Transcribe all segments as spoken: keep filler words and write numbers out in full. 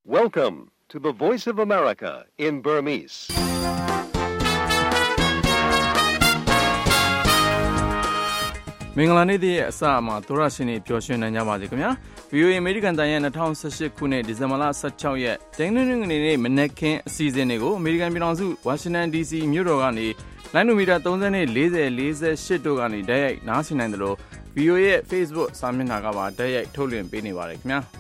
Welcome to the Voice of America in Burmese. ။မင်္ဂလာနေ့ရဲ့အစမှာသောရရှင်တွေပျော်ရွှင်နိုင်ကြပါစေခင်ဗျာ။ ဗီ အို အေ အမေရိကန်တန်ရဲ့၂၀၁၈ခုနှစ်ဒီဇင်ဘာလ၁၆ရက်တနင်္ဂနွေနေ့မနက်ခင်းအစီအစဉ်တွေကိုအမေရိကန်ပြည်ထောင်စုဝါရှင်တန် ဒီ စီ မြို့တော်ကနေလိုင်းနိုမီတာ၃၀နဲ့၄၀ ၄၈တို့ကနေတိုက်ရိုက်နားဆင်နိုင်တယ်လို့ ဗီ အို အေ ရဲ့ Facebook စာမျက်နှာကပါတိုက်ရိုက်ထုတ်လွှင့်ပေးနေပါတယ်ခင်ဗျာ။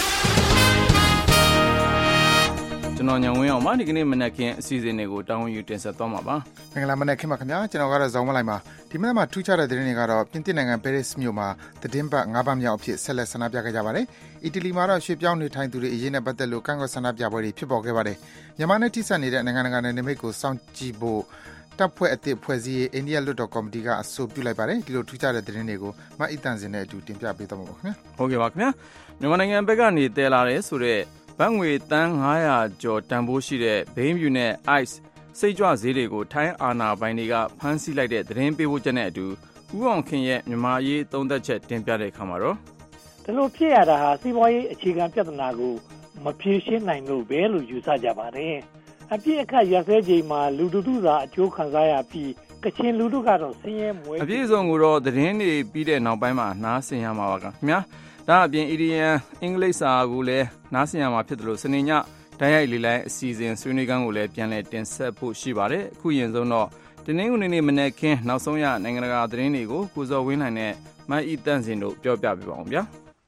ကျွန်တော်ညဝင်းအောင်ပါဒီကနေ့မနက်ခင်းအစီအစဉ်တွေကိုတောင်းယူတင်ဆက်သွားမှာပါ။မင်္ဂလာမနက်ခင်းပါခင်ဗျာကျွန်တော်ကတော့ဇောင်းမလိုက်ပါဒီမနက်မှာထူးခြားတဲ့သတင်းတွေကတော့ပြင်သစ်နိုင်ငံပဲရစ်မြို့မှာသတင်းပတ်၅ပတ်မြောက်အဖြစ်ဆက်လက်ဆန္ဒပြခဲ့ကြပါတယ်။အီတလီမှာတော့ရွှေ့ပြောင်းနေထိုင်သူတွေအရေးနဲ့ပတ်သက်လို့ကန့်ကွက်ဆန္ဒပြပွဲတွေဖြစ်ပေါ်ခဲ့ပါတယ်။မြန်မာနဲ့ထိစပ်နေတဲ့နိုင်ငံတကာနယ်နိမိတ်ကိုစောင့်ကြည့်ဖို့တပ်ဖွဲ့အသစ်ဖွဲ့စည်းရေးအိန္ဒိယလွှတ်တော်ကော်မတီကအဆိုပြုလိုက်ပါတယ်။ဒီလိုထူးခြားတဲ့သတင်းတွေကိုမအီတန်စင်နဲ့အတူတင်ပြပေးသွားမှာပါခင်ဗျာ။ဟုတ်ကဲ့ပါခင်ဗျာ။မြန်မာနိုင်ငံဘက်ကနေတည်လာတဲ့ဆိုတဲ့ဘတ်ငွေတန်း၅၀၀ကျော်တန်ဖိုးရှိတဲ့ဘိန်းဖြူနဲ့ ice စိတ်ကြွဈေးတွေကိုထိုင်းအာဏာပိုင်တွေကဖမ်းဆီးလိုက်တဲ့သတင်းပေးပို့ချက်နဲ့အတူဦးအောင်ခင်ရဲ့မြန်မာရေးသုံးသက်ချက်တင်ပြတဲ့အခါမှာတော့ဒီလိုဖြစ်ရတာဟာစီးပွားရေးအခြေခံပြဿနာကိုမဖြေရှင်းနိုင်လို့ပဲလို့ယူဆကြပါတယ်။အပြည့်အခါရစဲချိန်မှာလူတို့တို့သာအကျိုးခံစားရပြီးကချင်လူတို့ကတော့ဆင်းရဲမွဲအပြည့်အစုံကိုတော့သတင်းတွေပြီးတဲ့နောက်ပိုင်းမှာနားဆင်ရမှာပါခင်ဗျာ။ဒါအပြင် အီဒီယန်အင်္ဂလိပ်စာကိုလည်းနားဆင်ရမှာဖြစ်တယ်လို့စနေညတိုက်ရိုက်လေလိုင်းအစီအစဉ်ဆွေးနွေးခန်းကိုလည်းပြန်လည်တင်ဆက်ဖို့ရှိပါတယ်အခုရင်ဆုံးတော့တနင်္ဂနွေနေ့မနက်ခင်းနောက်ဆုံးရနိုင်ငံတကာသတင်းတွေကိုကိုစော်ဝင်းနိုင်နဲ့မအီတန့်စင်တို့ပြောပြပေးပါအောင်ဗျာ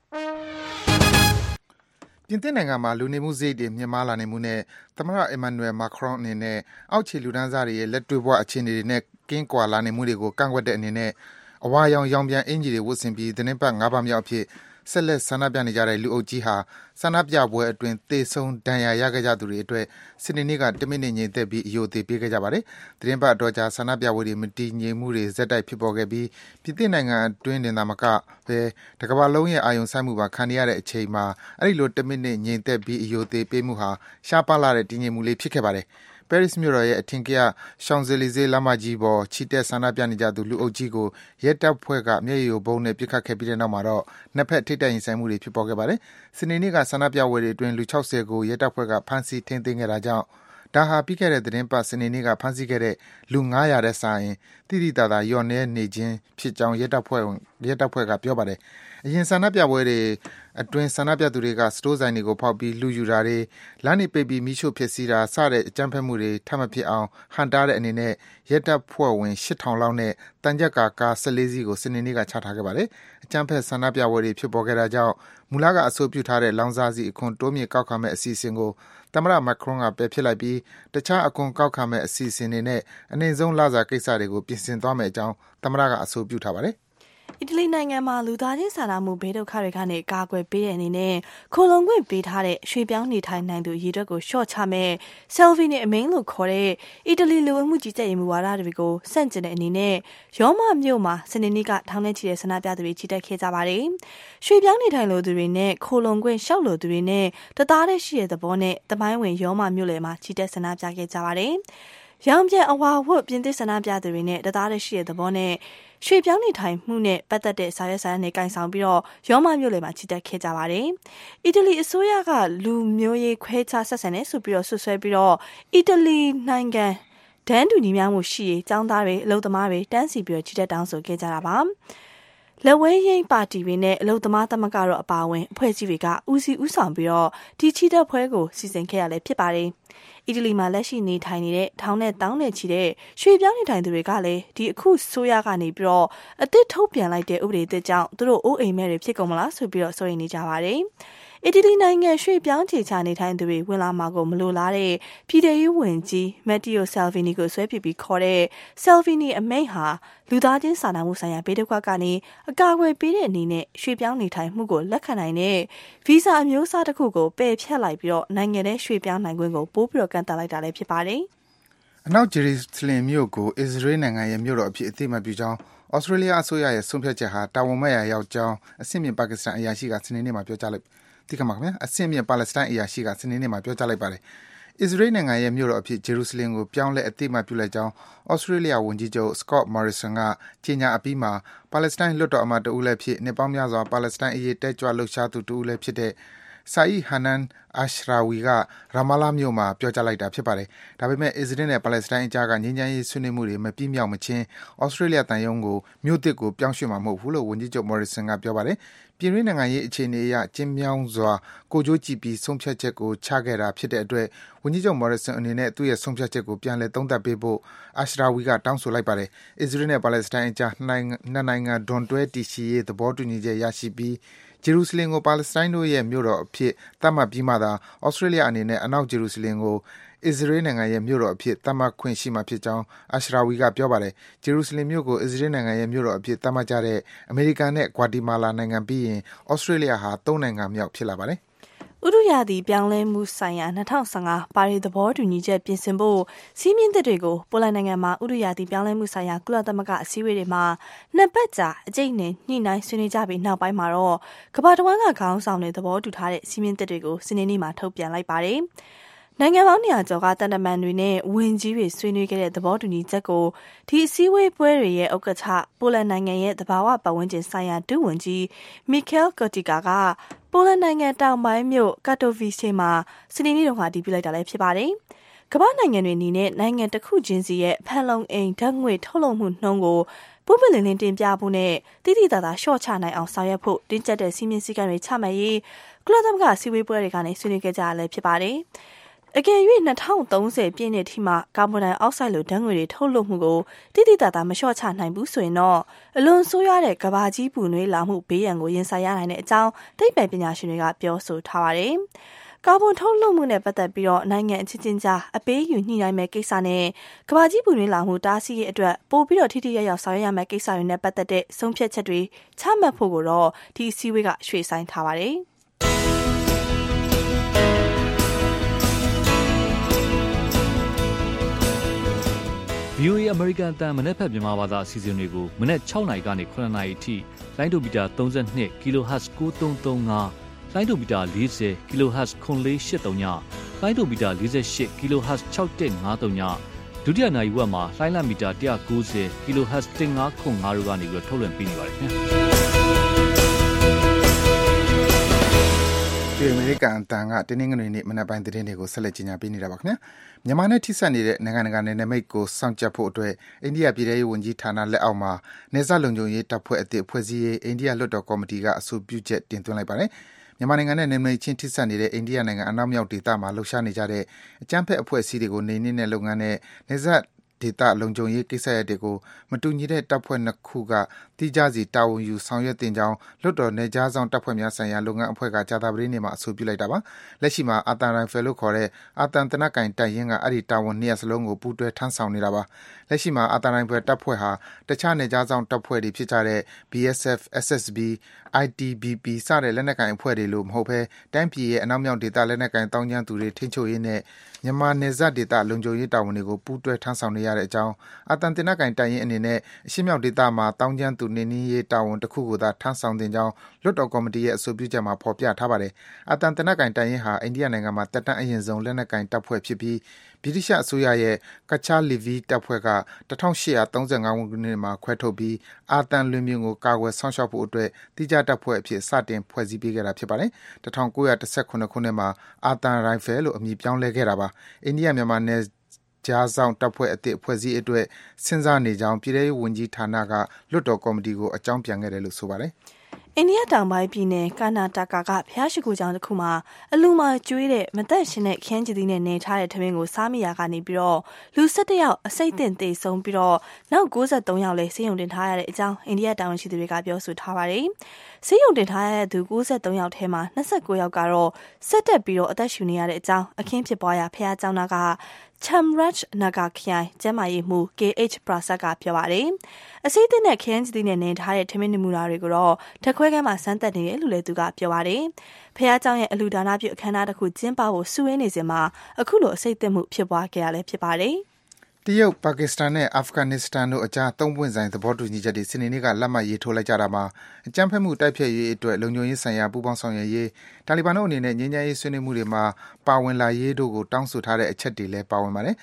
ပြင်သစ်နိုင်ငံမှာလူနေမှုစရိတ်တွေမြင့်မားလာနေမှုနဲ့သမ္မတအီမန်နျယ်မာခရွန်အနေနဲ့အောက်ခြေလူတန်းစားတွေရဲ့လက်တွေ့ဘဝအခြေအနေတွေနဲ့ကင်းကွာလာနေမှုတွေကိုကန့်ကွက်တဲ့အနေနဲ့အဝါရောင်ရောင်ပြန်အင်ဂျီတွေဝတ်ဆင်ပြီးသတင်းပတ်၅ပတ်မြောက်အဖြစ်ဆက်လက်ဆန္ဒပြနေကြတဲ့လူအုပ်ကြီးဟာဆန္ဒပြပွဲအတွင်းသေဆုံးဒဏ်ရာရခဲ့ကြသူတွေအတွက်စနေနေ့ကတမိနစ်ငြိမ်သက်ပြီးအယိုသေးပေးခဲ့ကြပါတယ်။သတင်းပတ်အတော်ကြာဆန္ဒပြပွဲတွေမတည်ငြိမ်မှုတွေဇက်တိုက်ဖြစ်ပေါ်ခဲ့ပြီးပြည်သစ်နိုင်ငံအတွင်းတင်သာမကပဲတကမ္ဘာလုံးရဲ့အာရုံစိုက်မှုပါခံရတဲ့အချိန်မှာအဲ့ဒီလိုတမိနစ်ငြိမ်သက်ပြီးအယိုသေးပေးမှုဟာရှားပါးလာတဲ့တည်ငြိမ်မှုလေးဖြစ်ခဲ့ပါတယ်။ပဲရစ်မြို့တော်ရဲ့အထင်ကရရှောင်းဇယ်လီဇေးလမ်းမကြီးပေါ်ချီတက်ဆန္ဒပြနေကြသူလူအုပ်ကြီးကိုရဲတပ်ဖွဲ့ကမျက်ရည်ယိုဗုံးနဲ့ပစ်ခတ်ခဲ့ပြီးတဲ့နောက်မှာတော့နှစ်ဖက်ထိပ်တိုက်ရင်ဆိုင်မှုတွေဖြစ်ပေါ်ခဲ့ပါတယ်။စနေနေ့ကဆန္ဒပြပွဲတွေအတွင်းလူ၆၀ကိုရဲတပ်ဖွဲ့ကဖမ်းဆီးထိန်းသိမ်းခဲ့တာကြောင့်ဒါဟာပြီးခဲ့တဲ့သတင်းပတ်စနေနေ့ကဖမ်းဆီးခဲ့တဲ့လူ၅၀၀တဲ့စာရင်တိတိတသာလျော့နေနေခြင်းဖြစ်ကြောင်းရဲတပ်ဖွဲ့ရဲတပ်ဖွဲ့ကပြောပါတယ်။အရင်ဆန္ဒပြပွဲတွေအတွင်းဆန္ဒပြသူတွေကစတိုးဆိုင်တွေကိုဖောက်ပြီးလူယူတာတွေလမ်းတွေပိတ်ပြီးမိရှို့ဖျက်ဆီးတာစတဲ့အကြမ်းဖက်မှုတွေထပ်မဖြစ်အောင်ဟန်တားတဲ့အနေနဲ့ရဲတပ်ဖွဲ့ဝင်၈ထောင်လောက်နဲ့တန်ကြပ်ကာကား၁၄စီးကိုစနေနေ့ကချထားခဲ့ပါတယ်။အကြမ်းဖက်ဆန္ဒပြပွဲတွေဖြစ်ပေါ်ခဲ့တာကြောင့်မူလကအဆိုပြုထားတဲ့လောင်စာဆီအခွန်တိုးမြင့်ကောက်ခံမဲ့အစီအစဉ်ကိုသမ္မတမက်ခရွန်ကပယ်ဖျက်လိုက်ပြီးတခြားအခွန်ကောက်ခံမဲ့အစီအစဉ်တွေနဲ့အနှိမ့်ဆုံးလစာကိစ္စတွေကိုပြင်ဆင်သွားမယ့်အကြောင်းသမ္မတကအဆိုပြုထားပါတယ်။အီတလီနိုင်ငံမှာလူသားချင်းစာနာမှုဘေးဒုက္ခတွေကနေကာကွယ်ပေးတဲ့အနေနဲ့ခိုလုံခွင့်ပေးထားတဲ့ရွှေပြောင်းနေထိုင်နိုင်သူရည်ရွယ်ကိုရှော့ချမဲ့ဆယ်လ်ဗီနဲ့အမိန်လို့ခေါ်တဲ့အီတလီလူဝင်မှုကြီးကြပ်ရေးမူဝါဒတွေကိုစန့်ကျင်တဲ့အနေနဲ့ရောမမြို့မှာစနေနေ့ကထောင်ထဲချီတဲ့ဆန္ဒပြသူတွေချီတက်ခဲ့ကြပါတယ်။ရွှေပြောင်းနေထိုင်လို့သူတွေနဲ့ခိုလုံခွင့်ရှောက်လို့သူတွေနဲ့တသားတည်းရှိတဲ့သဘောနဲ့တမိုင်းဝင်ရောမမြို့လယ်မှာချီတက်ဆန္ဒပြခဲ့ကြပါတယ်။ရောင်ပြန်အဝါဝတ်ပြင်သစ်ဆန္ဒပြသူတွေနဲ့တသားတည်းရှိတဲ့သဘောနဲ့ရွှေပြောင်းနေထိုင်မှုနဲ့ပတ်သက်တဲ့စာရွက်စာတမ်းတွေကင်ဆောင်ပြီးတော့ရောမမြို့လယ်မှာချီတက်ခဲ့ကြပါတယ်။အီတလီအစိုးရကလူမျိုးရေးခွဲခြားဆက်ဆံနေဆိုပြီးတော့ဆွဆွဲပြီးတော့အီတလီနိုင်ငံဒန်းတူညီများမှုရှိရေးចောင်းသားတွေအလုပ်သမားတွေတန်းစီပြီးတော့ချီတက်တောင်းဆိုခဲ့ကြတာပါ။လက်ဝဲရင်းပါတီတွေနဲ့အလုပ်သမားသမဂ္ဂတို့အပါအဝင်အဖွဲ့အစည်းတွေကဦးစီးဦးဆောင်ပြီးတော့ဒီချီတက်ပွဲကိုစီစဉ်ခဲ့ရလဲဖြစ်ပါတယ်။အီတလီမှာလက်ရှိနေထိုင်နေတဲ့ထောင်နဲ့တောင်းနဲ့ချီတဲ့ရွှေပြောင်းနေထိုင်သူတွေကလည်းဒီအခုဆိုရကနေပြီးတော့အသစ်ထုတ်ပြန်လိုက်တဲ့ဥပဒေအသစ်ကြောင့်သူတို့အိုးအိမ်မဲ့တွေဖြစ်ကုန်မလားဆိုပြီးတော့စိုးရိမ်နေကြပါတယ်။အီတလီနိုင်ငံရွှေပြောင်းခြေချနေထိုင်သူတွေဝင်လာမှာကိုမလိုလားတဲ့ပြည်ထောင်ရေးဝန်ကြီးမက်တီယိုဆယ်လ်ဗီနီကိုဆွဲပြပြီးခေါ်တဲ့ဆယ်လ်ဗီနီအမိန့်ဟာလူသားချင်းစာနာမှုဆိုင်ရာဘေးဒုက္ခကနေအကာအကွယ်ပေးတဲ့အနေနဲ့ရွှေပြောင်းနေထိုင်မှုကိုလက်ခံနိုင်တဲ့ဗီဇာအမျိုးအစားတစ်ခုကိုပယ်ဖျက်လိုက်ပြီးတော့နိုင်ငံထဲရွှေပြောင်းနိုင်ခွင့်ကိုပိုးပြီးတော့ကန့်သတ်လိုက်တာလည်းဖြစ်ပါတယ်။အနောက်ဂျေရုဆလင်မြို့ကိုအစ္စရေးနိုင်ငံရဲ့မြို့တော်အဖြစ်အသိအမှတ်ပြုကြောင်းဩစတြေးလျအစိုးရရဲ့ဆုံးဖြတ်ချက်ဟာတာဝန်မဲ့ရာရောက်ကြောင်းအဆင့်မြင့်ပါကစ္စတန်အရာရှိကစနေနေ့မှာပြောကြားလိုက်ဒီကမှာခင်ဗျာအဆင့်မြင့်ပါလက်စတိုင်းအရာရှိကစနေနေ့မှာပြောကြားလိုက်ပါတယ်။အစ္စရေးနိုင်ငံရဲ့မြို့တော်အဖြစ်ဂျေရုဆလင်ကိုပြောင်းလဲအသိအမှတ်ပြုလိုက်ကြောင်းဩစတြေးလျဝန်ကြီးချုပ် Scott Morrison ကကြေညာအပြီးမှာပါလက်စတိုင်းလွှတ်တော်အမတ်တဦးလည်းဖြစ်နှစ်ပေါင်းများစွာပါလက်စတိုင်းအရေးတက်ကြွလှုပ်ရှားသူတဦးလည်းဖြစ်တဲ့ဆာအီဟာနန်အာရှရာဝီကရာမာလာမြို့မှာပြောကြားလိုက်တာဖြစ်ပါတယ်။ဒါပေမဲ့အစ္စရေးနဲ့ပါလက်စတိုင်းအကြားကငြိမ်းချမ်းရေးဆွေးနွေးမှုတွေမပြည့်မြောက်မချင်းဩစတြေးလျတန်ယုံကိုမြို့သစ်ကိုပြောင်းရွှေ့မှာမဟုတ်ဘူးလို့ဝန်ကြီးချုပ်မော်ရီဆန်ကပြောပါတယ်။ပြည်တွင်းနိုင်ငံရေးအခြေအနေအရကျင်းမြောင်းစွာကိုကြိုးကြည့်ပြီးဆုံးဖြတ်ချက်ကိုချခဲ့တာဖြစ်တဲ့အတွက်ဝန်ကြီးချုပ်မော်ရီဆန်အနေနဲ့သူ့ရဲ့ဆုံးဖြတ်ချက်ကိုပြန်လည်သုံးသပ်ပေးဖို့အာရှရာဝီကတောင်းဆိုလိုက်ပါတယ်။အစ္စရေးနဲ့ပါလက်စတိုင်းအကြားနှစ်နိုင်ငံဒွန်တွဲတည်ရှိရေးသဘောတူညီချက်ရရှိပြီးဂျေရုဆလင်ကိုပါလက်စတိုင်းတို့ရဲ့မြို့တော်အဖြစ်သတ်မှတ်ပြီးမှသာဩစတြေးလျအနေနဲ့အနောက်ဂျေရုဆလင်ကိုအစ္စရေးနိုင်ငံရဲ့မြို့တော်အဖြစ်သတ်မှတ်ခွင့်ရှိမှာဖြစ်ကြောင်းအာရှရာဝီကပြောပါတယ်။ဂျေရုဆလင်မြို့ကိုအစ္စရေးနိုင်ငံရဲ့မြို့တော်အဖြစ်သတ်မှတ်ကြတဲ့အမေရိကန်နဲ့ဂွါတီမာလာနိုင်ငံပြီးရင်ဩစတြေးလျဟာသုံးနိုင်ငံမြောက်ဖြစ်လာပါတယ်။ဥတုရာသီပြောင်းလဲမှုဆိုင်ရာ၂၀၁၅ပါရီသဘောတူညီချက်ပြင်ဆင်ဖို့စီးမြင့်သစ်တွေကိုပိုလန်နိုင်ငံမှာဥတုရာသီပြောင်းလဲမှုဆိုင်ရာကုလသမဂ္ဂအစည်းအဝေးတွေမှာနှစ်ပတ်ကြာအကြိတ်နဲ့ညှိနှိုင်းဆွေးနွေးကြပြီးနောက်ပိုင်းမှာတော့ကမ္ဘာတဝန်းကခေါင်းဆောင်တွေသဘောတူထားတဲ့စီးမြင့်သစ်တွေကိုစနေနေ့မှာထုတ်ပြန်လိုက်ပါတယ်။နိုင်ငံပေါင်းနေရာကျော်ကတန်တမန်တွေနဲ့ဝန်ကြီးတွေဆွေးနွေးခဲ့တဲ့သဘောတူညီချက်ကိုဒီအစည်းအဝေးပွဲတွေရဲ့ဥက္ကဋ္ဌပိုလန်နိုင်ငံရဲ့သဘာဝပတ်ဝန်းကျင်ဆိုင်ရာဒုဝန်ကြီးမီခဲလ်ကော်တီကာကပိုလန်နိုင်ငံတောင်ပိုင်းမြို့ကာတိုဗီရှေမှာစနေနေ့တုန်းကတည်ပြုလိုက်တာလည်းဖြစ်ပါတယ်။ကမ္ဘာနိုင်ငံတွေအနေနဲ့နိုင်ငံတစ်ခုချင်းစီရဲ့ဖန်လုံအိမ်ဓာတ်ငွေ့ထုတ်လွှတ်မှုနှုန်းကိုပွင့်ပွင့်လင်းလင်းတင်ပြဖို့နဲ့တိတိကျကျလျှော့ချနိုင်အောင်ဆောင်ရွက်ဖို့တင်းကျပ်တဲ့စီမင်းစည်းကမ်းတွေချမှတ်ရေးကုလသမဂ္ဂအစည်းအဝေးပွဲတွေကနေဆွေးနွေးခဲ့ကြရလည်းဖြစ်ပါတယ်။အကယ်၍၂၀၃၀ပြည့်နှစ်ထိမှကာဗွန်ဒိုင်အောက်ဆိုက်လိုဓာတ်ငွေတွေထုတ်လွှတ်မှုကိုတိတိကျကျမလျှော့ချနိုင်ဘူးဆိုရင်တော့အလွန်ဆိုးရွားတဲ့ကမ္ဘာကြီးပူနွေးလာမှုဘေးရန်ကိုရင်ဆိုင်ရနိုင်တဲ့အကြောင်းသိပ္ပံပညာရှင်တွေကပြောဆိုထားပါတယ်။ကာဗွန်ထုတ်လွှတ်မှုနဲ့ပတ်သက်ပြီးတော့နိုင်ငံအချင်းချင်းကြားအပေးယူညှိနှိုင်းမဲ့ကိစ္စနဲ့ကမ္ဘာကြီးပူနွေးလာမှုတားဆီးရေးအတွက်ပို့ပြီးတော့ထိထိရောက်ရောက်ဆောင်ရွက်ရမယ့်ကိစ္စတွေနဲ့ပတ်သက်တဲ့ဆုံးဖြတ်ချက်တွေချမှတ်ဖို့ကိုတော့ဒီအစည်းအဝေးကရွှေ့ဆိုင်းထားပါတယ်။ဗီအိုအေ American အသံမနက်ဖြန်မြန်မာဘာသာအစီအစဉ်တွေကိုမနက်၆နာရီကနေ၇နာရီအထိလိုင်းဒိုမီတာ၃၂ kilohertz ၉၃၃၅လိုင်းဒိုမီတာ၄၀ kilohertz ခွန်လေး၈၃ညလိုင်းဒိုမီတာ၄၈ kilohertz ၆၁၅၃ညဒုတိယနာရီဝက်မှာလိုင်းလမီတာ၁၉၀ kilohertz ၁၅ခွန်၅တို့ကနေပြီးထုတ်လွှင့်ပေးနေပါတယ်ခင်ဗျာဒီအမေရိကန်အတန်ကတင်းနှင်းငွေနေ့မနက်ပိုင်းသတင်းတွေကိုဆက်လက်ကြီးညာပေးနေတာပါခင်ဗျာမြန်မာနဲ့ထိစပ်နေတဲ့နိုင်ငံတကာနယ်နိမိတ်ကိုစောင့်ကြပ်ဖို့အတွက်အိန္ဒိယပြည်ထရေးဝန်ကြီးဌာနလက်အောက်မှာနေဆက်လုံခြုံရေးတပ်ဖွဲ့အသစ်ဖွဲ့စည်းရေးအိန္ဒိယလွှတ်တော်ကော်မတီကအဆိုပြုချက်တင်သွင်းလိုက်ပါတယ်မြန်မာနိုင်ငံနဲ့နယ်နိမိတ်ချင်းထိစပ်နေတဲ့အိန္ဒိယနိုင်ငံအနောက်မြောက်ဒေသမှာလှုပ်ရှားနေကြတဲ့အကြမ်းဖက်အဖွဲ့အစည်းတွေကိုနေနှင်းတဲ့လုပ်ငန်းနဲ့နေဆက်ဒေသလုံခြုံရေးကိစ္စရပ်တွေကိုမတူညီတဲ့တပ်ဖွဲ့နှစ်ခုကတိကျစီတာဝန်ယူဆောင်ရွက်တင်ကြောင်းလွှတ်တော်နယ်ကြားဆောင်တပ်ဖွဲ့များဆိုင်ရာလုပ်ငန်းအဖွဲ့ကကြာသပတေးနေ့မှာအဆိုပြုလိုက်တာပါလက်ရှိမှာအာတန်ရိုင်ဖယ်လို့ခေါ်တဲ့အာတန်တနက်ကင်တပ်ရင်းကအဲ့ဒီတာဝန်နှစ်ရပ်စလုံးကိုပူးတွဲထမ်းဆောင်နေတာပါလက်ရှိမှာအာတန်ရိုင်ဖယ်တပ်ဖွဲ့ဟာတခြားနယ်ကြားဆောင်တပ်ဖွဲ့တွေဖြစ်ကြတဲ့ ဘီ အက်စ် အက်ဖ် အက်စ် အက်စ် ဘီ အိုင် တီ ဘီ ပီ စတဲ့လက်နက်ကိုင်အဖွဲ့တွေလိုမဟုတ်ဘဲတိုင်းပြည်ရဲ့အနောက်မြောက်ဒေသလက်နက်ကိုင်တောင်းကျမ်းသူတွေထိန်းချုပ်ရေးနဲ့မြန်မာနယ်စပ်ဒေသလုံခြုံရေးတာဝန်တွေကိုပူးတွဲထမ်းဆောင်နေရတဲ့အကြောင်းအာတန်တနက်ကင်တပ်ရင်းအနေနဲ့အရှေ့မြောက်ဒေသမှာတောင်းကျမ်းသူနေနှင်းရေးတာဝန်တစ်ခုကိုသာထမ်းဆောင်တင်ကြောင်းလွှတ်တော်ကော်မတီရဲ့အဆိုပြုချက်မှာဖော်ပြထားပါတယ်။အာတန်တနက်ကင်တပ်ရင်းဟာအိန္ဒိယနိုင်ငံမှာတက်တန်းအရင်ဆုံးလက်နက်ကိုင်တပ်ဖွဲ့ဖြစ်ပြီးဗြိတိရှအစိုးရရဲ့ Kachar Levy တပ်ဖွဲ့က၁၈၃၅ခုနှစ်မှာခွဲထုတ်ပြီးအာတန်လွင်ပြင်ကိုကာကွယ်စောင့်ရှောက်ဖို့အတွက်တိကျတပ်ဖွဲ့အဖြစ်စတင်ဖွဲ့စည်းပေးခဲ့တာဖြစ်ပါတယ်။၁၉၁၇ခုနှစ်မှာအာတန်ရိုင်ဖယ်လို့အမည်ပြောင်းလဲခဲ့တာပါ။အိန္ဒိယမြန်မာနယ်ကြားဆောင်တပ်ဖွဲ့အသစ်ဖွဲ့စည်းအတွက်စဉ်းစားနေကြောင်းပြည်ထောင်စုဝန်ကြီးဌာနကလွှတ်တော်ကော်မတီကိုအကြောင်းပြန်ခဲ့တယ်လို့ဆိုပါတယ်အိန္ဒိယတောင်ပိုင်းပြည်နယ်ကာနာတာကာကဖျားရှိခိုးကျောင်းတစ်ခုမှာအလူမှာကျွေးတဲ့မသက်ရှင်တဲ့ခရမ်းကျည်သီးနဲ့နေထားတဲ့ထမင်းကိုစားမိရာကနေပြီးတော့လူ၁၁ယောက်အစိတ်အသင့်သေဆုံးပြီးတော့နောက်၉၃ယောက်လည်းဆေးရုံတင်ထားရတဲ့အကြောင်းအိန္ဒိယတာဝန်ရှိသူတွေကပြောဆိုထားပါတယ်။ဆေးရုံတင်ထားရတဲ့သူ၉၃ယောက်ထဲမှာ၂၉ယောက်ကတော့ဆက်တက်ပြီးတော့အသက်ရှူနေရတဲ့အကြောင်းအခင်းဖြစ်ပွားရာဖျားကျောင်းသားကChamraj Nagar ခရိုင်ကျန်းမာရေးမှူး ကေ အိတ်ချ် Prasad ကပြောပါတယ်။အစိတ်အသင့်နဲ့ခရမ်းကျည်သီးနဲ့နေထားတဲ့ထမင်းနမူနာတွေကိုတော့ဓာတ်ခွဲခန်းမှာစမ်းသပ်နေတယ်လို့လည်းသူကပြောပါတယ်။ဖျားကျောင်းရဲ့အလူဒါနပြုအခမ်းအနားတစ်ခုကျင်းပဖို့စုဝေးနေစဉ်မှာအခုလိုအစိတ်အသင့်မှုဖြစ်ပွားခဲ့ရလည်းဖြစ်ပါတယ်။တရုတ်၊ပါကစ္စတန်နဲ့အာဖဂန်နစ္စတန်တို့အကြားသုံးပွင့်ဆိုင်သဘောတူညီချက်တွေစနေနေ့ကလက်မှတ်ရေးထိုးလိုက်ကြတာမှာအကြမ်းဖက်မှုတိုက်ဖျက်ရေးအတွက်လုံခြုံရေးဆိုင်ရာပူးပေါင်းဆောင်ရွက်ရေးတာလီဘန်တို့အနေနဲ့ငြိမ်းချမ်းရေးဆွေးနွေးမှုတွေမှာပါဝင်လာရေးတို့ကိုတောင်းဆိုထားတဲ့အချက်တွေလည်းပါဝင်ပါတယ်။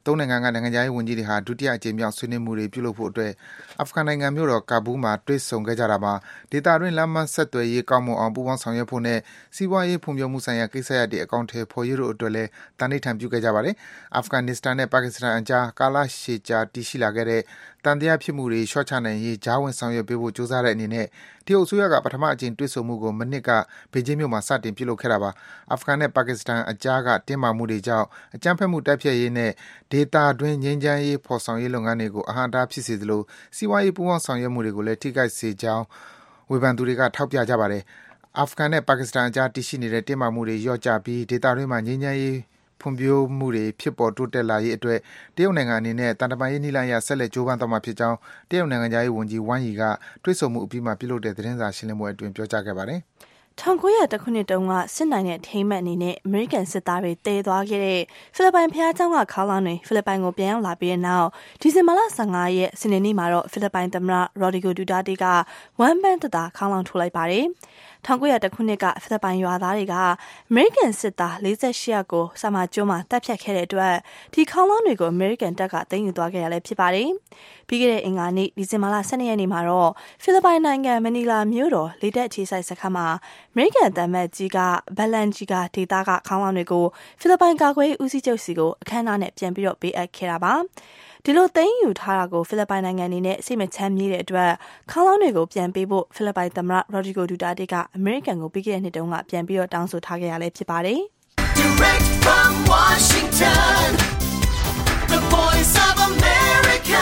သုံးနိုင်ငံကနိုင်ငံခြားရေးဝန်ကြီးတွေဟာဒုတိယအကြိမ်မြောက်ဆွေးနွေးမှုတွေပြုလုပ်ဖို့အတွက်အာဖဂန်နိုင်ငံမြို့တော်ကာဘူးမှာတွေ့ဆုံခဲ့ကြတာမှာဒေသတွင်းလမ်းမဆက်သွယ်ရေးကောင်းမွန်အောင်ပူးပေါင်းဆောင်ရွက်ဖို့နဲ့စီးပွားရေးဖွံ့ဖြိုးမှုဆိုင်ရာကိစ္စရပ်တွေအကောင့်ထဲပေါ်ရေးတို့အတွက်လည်းတန်ဋိဌာန်ပြုခဲ့ကြပါတယ်။အာဖဂန်နစ္စတန်နဲ့ပါကစ္စတန်အကြားကာလရှည်ကြာတည်ရှိလာခဲ့တဲ့တန်တရားဖြစ်မှုတွေလျှော့ချနိုင်ရေးဂျားဝင်ဆောင်ရွက်ပေးဖို့ကြိုးစားတဲ့အနေနဲ့တရုတ်အစိုးရကပထမအကြိမ်တွေ့ဆုံမှုကိုမနှစ်ကဘေကျင်းမြို့မှာစတင်ပြုလုပ်ခဲ့တာပါ။အာဖဂန်နဲ့ပါကစ္စတန်အကြားကတင်းမာမှုတွေကြောင့်အကြမ်းဖက်မှုတိုက်ဖျက်ရေးနဲ့ဒေသတွင်းငြိမ်းချမ်းရေးဖော်ဆောင်ရေးလုပ်ငန်းတွေကိုအဟန့်အတားဖြစ်စေသလိုစီးပွားရေးပူးပေါင်းဆောင်ရွက်မှုတွေကိုလည်းထိခိုက်စေကြောင်းဝေဖန်သူတွေကထောက်ပြကြပါတယ်။အာဖဂန်နဲ့ပါကစ္စတန်အကြားတည်ရှိနေတဲ့တင်းမာမှုတွေလျော့ကျပြီးဒေသတွင်းမှာငြိမ်းချမ်းရေးဖွံ့ဖြိုးမှုတွေဖြစ်ပေါ်တိုးတက်လာရေးအတွက်တရုတ်နိုင်ငံအနေနဲ့တန်တမာရေးနည်းလမ်းအရဆက်လက်ကြိုးပမ်းသွားမှာဖြစ်ကြောင်းတရုတ်နိုင်ငံသားရေးဝန်ကြီးဝမ်ယီကတွေ့ဆုံမှုအပြီးမှာပြုလုပ်တဲ့သတင်းစာရှင်းလင်းပွဲအတွင်းပြောကြားခဲ့ပါတယ်။၁၉၀၁ခုနှစ်တုန်းကစစ်နိုင်တဲ့ထိမ့်မှတ်အနေနဲ့အမေရိကန်စစ်သားတွေတည်သွားခဲ့တဲ့ဖိလစ်ပိုင်ဖျားเจ้าကခေါင်းလောင်းတွေဖိလစ်ပိုင်ကိုပြန်ရောက်လာပြီးတဲ့နောက်ဒီဇင်ဘာလ၁၅ရက်စနေနေ့မှာတော့ဖိလစ်ပိုင်သမ္မတရော်ဒီဂိုဒူတာတေကဝမ်ပန်တတာခေါင်းလောင်းထိုးလိုက်ပါတယ်။၁၉၀၁ခုနှစ်ကဖိလစ်ပိုင်ရွာသားတွေကအမေရိကန်စစ်သား၄၈ယောက်ကိုဆာမာကျွန်းမှာတပ်ဖြတ်ခဲ့တဲ့အတွက်ဒီခေါင်းလောင်းတွေကိုအမေရိကန်တပ်ကသိမ်းယူသွားခဲ့ရလဲဖြစ်ပါတယ်။ပြီးခဲ့တဲ့အင်္ဂါနေ့ဒီဇင်ဘာလ၁၂ရက်နေ့မှာတော့ဖိလစ်ပိုင်နိုင်ငံမနီလာမြို့တော်လေတပ်အခြေစိုက်စခန်းမှာအမေရိကန်တမန်ကြီးကဘလန်ဂျီကဒေတာကခေါင်းလောင်းတွေကိုဖိလစ်ပိုင်ကာကွယ်ရေးဦးစီးချုပ်စီကိုအခမ်းအနားနဲ့ပြန်ပြီးတော့ပေးအပ်ခဲ့တာပါဒီလိုသိမ်းယူထားတာကိုဖိလစ်ပိုင်နိုင်ငံအနေနဲ့စိတ်မချမ်းမြေ့တဲ့အတွက်ခေါင်းလောင်းတွေကိုပြန်ပေးဖို့ဖိလစ်ပိုင်သမ္မတရော်ဒီဂိုဒူတာတေကအမေရိကန်ကိုပြီးခဲ့တဲ့နှစ်တုန်းကပြန်ပြီးတော့တောင်းဆိုထားခဲ့ရလဲဖြစ်ပါတယ် Direct from Washington The Voice of America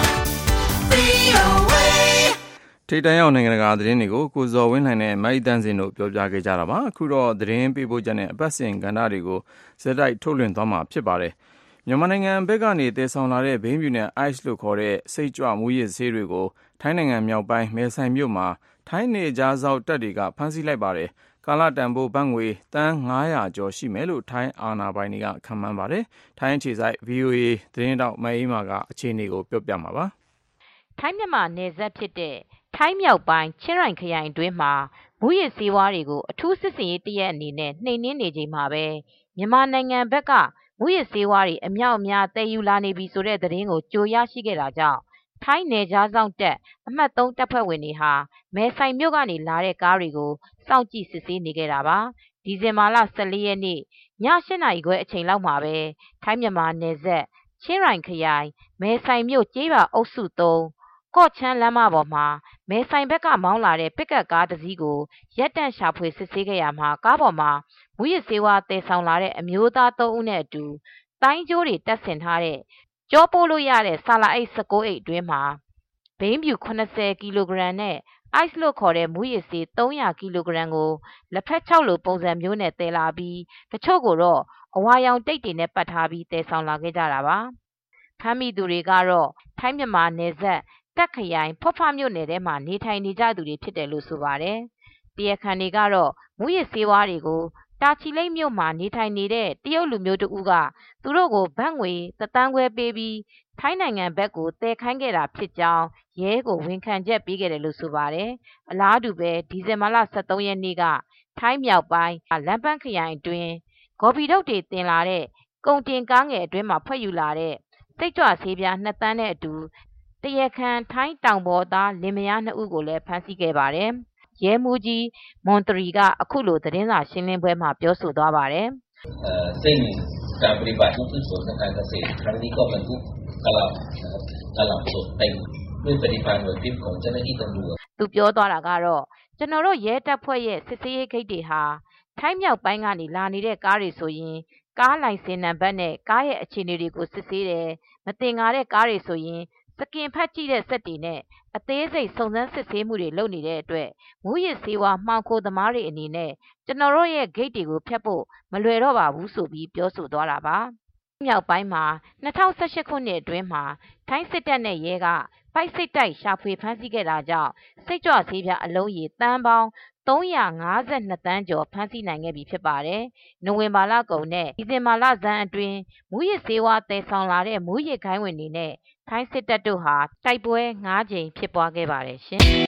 V O A ထိပ်တန်းရောက်နိုင်ငံတကာသတင်းတွေကိုကိုဇော်ဝင်းလှိုင်နဲ့မိုက်တန်းစင်တို့ပြောပြခဲ့ကြတာပါအခုတော့သတင်းပေးပို့ချက်နဲ့အပတ်စဉ်ကဏ္ဍတွေကိုစက်တိုက်ထုတ်လွှင့်သွားမှာဖြစ်ပါတယ်မြန်မာနိုင်ငံဘက်ကနေတည်ဆောင်လာတဲ့ဘိန်းဖြူနဲ့ ice လို့ခေါ်တဲ့စိတ်ကြွမူရစ်ဆေးတွေကိုထိုင်းနိုင်ငံမြောက်ပိုင်းမဲဆိုင်မြို့မှာထိုင်းနေကြားစောက်တပ်တွေကဖမ်းဆီးလိုက်ပါတယ်။ကာလတန်ဖိုးဘတ်ငွေတန်း၅၀၀ကျော်ရှိမယ်လို့ထိုင်းအာဏာပိုင်တွေကခန့်မှန်းပါတယ်။ထိုင်းအခြေစိုက် ဗွီအိုအေ သတင်းတောက်မအေးမာကအခြေအနေကိုပြောပြမှာပါ။ထိုင်းမြန်မာနယ်စပ်ဖြစ်တဲ့ထိုင်းမြောက်ပိုင်းချင်းရိုင်ခရိုင်တွင်းမှာမူရစ်ဆေးဝါးတွေကိုအထူးစစ်ဆင်ရေးတရက်အနေနဲ့နှိမ်နင်းနေချိန်မှာပဲမြန်မာနိုင်ငံဘက်ကမူရစ်ဆေးဝါးတွေအမြောက်အများတည်ယူလာနေပြီဆိုတဲ့သတင်းကိုကြိုရရှိခဲ့တာကြောင့်ထိုင်းနယ်ခြားစောင့်တပ်အမှတ်သုံးတပ်ဖွဲ့ဝင်တွေဟာမဲဆိုင်မြို့ကနေလာတဲ့ကားတွေကိုစောင့်ကြည့်စစ်ဆေးနေခဲ့တာပါဒီဇင်ဘာလ၁၄ရက်နေ့ည၈နာရီခွဲအချိန်လောက်မှာပဲထိုင်းမြန်မာနယ်စပ်ချင်းရိုင်ခရိုင်မဲဆိုင်မြို့ကျေးရွာအုပ်စုသုံးကော့ချမ်းလမ်းမပေါ်မှာမဲဆိုင်ဘက်ကမောင်းလာတဲ့ပစ်ကပ်ကားတစ်စီးကိုရပ်တန့်ရှာဖွေစစ်ဆေးခဲ့ရမှာကားပေါ်မှာမူရစ်ဆေးဝါးတည်ဆောင်လာတဲ့အမျိုးသားသုံးဦးနဲ့အတူတိုင်းကျိုးတွေတက်ဆင်ထားတဲ့ကြောပို့လို့ရတဲ့ဆာလာအိတ်၁၉အိတ်အတွင်းမှာဘိန်းဖြူ၇၀ကီလိုဂရမ်နဲ့ ice လို့ခေါ်တဲ့မူရစ်ဆေး၃၀၀ကီလိုဂရမ်ကိုလက်ဖက်ခြောက်လိုပုံစံမျိုးနဲ့တည်လာပြီးတချို့ကိုတော့အဝါရောင်တိတ်တွေနဲ့ပတ်ထားပြီးတည်ဆောင်လာခဲ့ကြတာပါဖမ်းမိသူတွေကတော့ထိုင်းမြန်မာနယ်စပ်တက်ခရိုင်ဖွတ်ဖမြို့နယ်ထဲမှာနေထိုင်နေကြသူတွေဖြစ်တယ်လို့ဆိုပါတယ်တရားခံတွေကတော့မူရစ်ဆေးဝါးတွေကိုတာချီလိတ်မြို့မှာနေထိုင်နေတဲ့တရုတ်လူမျိုးတဦးကသူတို့ကိုဘတ်ငွေတစ်သန်းခွဲပေးပြီးထိုင်းနိုင်ငံဘက်ကိုတည်ခိုင်းခဲ့တာဖြစ်ကြောင်းရဲကိုဝန်ခံချက်ပေးခဲ့တယ်လို့ဆိုပါတယ်အလားတူပဲဒီဇင်ဘာလ၁၃ရက်နေ့ကထိုင်းမြောက်ပိုင်းလမ်းပန်းခရိုင်အတွင်းဂေါ်ဘီထုတ်တွေတင်လာတဲ့ကုန်တင်ကားငယ်အတွင်းမှာဖွက်ယူလာတဲ့စိတ်ကြွဆေးပြား၂သန်းနဲ့အတူတရားခံထိုင်းတောင်ပေါ်သားလင်မယားနှစ်ဦးကိုလည်းဖမ်းဆီးခဲ့ပါတယ်ရဲမှူးကြီးမွန်တရီကအခုလိုသတင်းစာရှင်းလင်းပွဲမှာပြောဆိုသွားပါတယ်။ซึ่งการปฏิบัติทุกส่วนทางการเกษตรครั้งนี้ก็บรรทุกกะหล่ำกะหล่ำสดเต็มด้วยปริมาณหน่วยพิษของเจ้าหน้าที่ตำรวจသူပြောသွားတာကတော့ကျွန်တော်တို့ရဲတပ်ဖွဲ့ရဲ့စစ်ဆေးရေးဂိတ်တွေဟာထိုင်းမြောက်ပိုင်းကနေလာနေတဲ့ကားတွေဆိုရင်ကားလိုင်စင်နံပါတ်နဲ့ကားရဲ့အခြေအနေတွေကိုစစ်ဆေးတယ်မတင်ကားတဲ့ကားတွေဆိုရင်စကင်ဖတ်ကြည့်တဲ့စက်တွေနဲ့အသေးစိတ်စုံစမ်းစစ်ဆေးမှုတွေလုပ်နေတဲ့အတွက်မူရစ်ဆေးဝါးမှောင်ခိုသမားတွေအနေနဲ့ကျွန်တော်တို့ရဲ့ဂိတ်တွေကိုဖျက်ဖို့မလွယ်တော့ပါဘူးဆိုပြီးပြောဆိုသွားတာပါမြောက်ပိုင်းမှာ၂၀၁၈ခုနှစ်အတွင်းမှာထိုင်းစစ်တပ်နဲ့ရဲကပိုက်စိတ်တိုက်ရှာဖွေဖမ်းဆီးခဲ့တာကြောင့်စိတ်ကြွဆေးပြားအလုံးရေတန်းပေါင်း၃၅၂သန်းကျော်ဖမ်းဆီးနိုင်ခဲ့ပြီဖြစ်ပါတယ်။နိုဝင်ဘာလကုန်နဲ့ဒီဇင်ဘာလဆန်းအတွင်းမူရစ်ဆေးဝါးတည်ဆောင်လာတဲ့မူရစ်ဂိုဏ်းဝင်တွေနဲ့ထိုင်းစစ်တပ်တို့ဟာတိုက်ပွဲ၅ကြိမ်ဖြစ်ပွားခဲ့ပါတယ်ရှင်။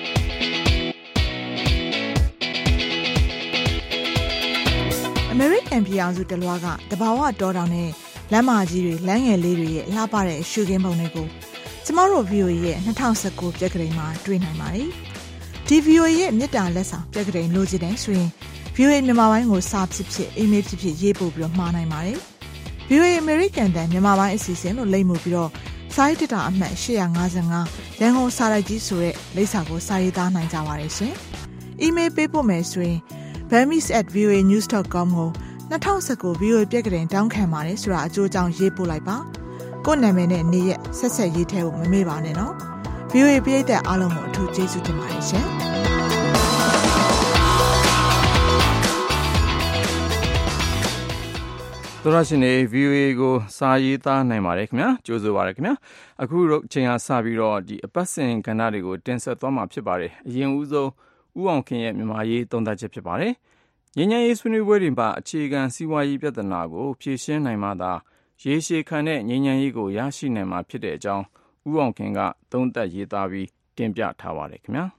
အမေရိကန်ကန်ပြည်အောင်စုတလွားကတဘာဝတောတောင်နဲ့လမ်းမကြီးတွေလမ်းငယ်လေးတွေရဲ့လှပတဲ့ရှုခင်းပုံတွေကိုကျမတို့ ဗီ အို အေ ရဲ့၂၀၁၉ပြက်ကလေးမှာတွေ့နိုင်ပါတယ်။ဒီ ဗီ အို အေ ရဲ့မြစ်တာလက်ဆောင်ပြက်ကလေးလိုချင်တယ်ဆိုရင် ဗီ အို အေ မြန်မာပိုင်းကိုစာဖြစ်ဖြစ်အီးမေးလ်ဖြစ်ဖြစ်ရေးပို့ပြီးတော့မှားနိုင်ပါတယ်။ ဗီ အို အေ American တန်မြန်မာပိုင်းအစီအစဉ်လို့လိပ်မှုပြီးတော့စာရေးတက်တာအမှတ်၈၅၅ရန်ကုန်စာရိုက်ကြီးဆိုတဲ့လိပ်စာကိုစာရေးသားနိုင်ကြပါတယ်ရှင်။ အီးမေးလ်ပေးပို့မယ်ဆိုရင် burmese at v o a news dot com ကို၂၀၁၉ ဗီ အို အေ ပြက်ကလေးတောင်းခံပါတယ်ဆိုတာအကျိုးအကြောင်းရေးပို့လိုက်ပါ။ကိုယ့်နာမည်နဲ့နေ့ရက်ဆက်ဆက်ရေးထည့်ဖို့မမေ့ပါနဲ့နော်။ ဗီ အို အေ ပရိသတ်အားလုံးကိုအထူးကျေးဇူးတင်ပါတယ်ရှင်။သောရရှင်တွေ ဗီ အို အေ ကိုစာရေးသားနိုင်ပါတယ်ခင်ဗျာကြိုးဆိုပါရခင်ဗျာအခုတော့ချိန်အားစပြီးတော့ဒီအပတ်စဉ်ကဏ္ဍတွေကိုတင်ဆက်သွားမှာဖြစ်ပါတယ်အရင်ဦးဆုံးဦးအောင်ခင်ရဲ့မြန်မာရေးသုံးသပ်ချက်ဖြစ်ပါတယ်ငြိမ်းချမ်းရေးဆွေးနွေးပွဲတွေမှာအခြေခံစီးပွားရေးပြဿနာကိုဖြေရှင်းနိုင်မှသာရေရှည်ခံတဲ့ငြိမ်းချမ်းရေးကိုရရှိနိုင်မှာဖြစ်တဲ့အကြောင်းဦးအောင်ခင်ကသုံးသပ်ရေးသားပြီးတင်ပြထားပါတယ်ခင်ဗျာ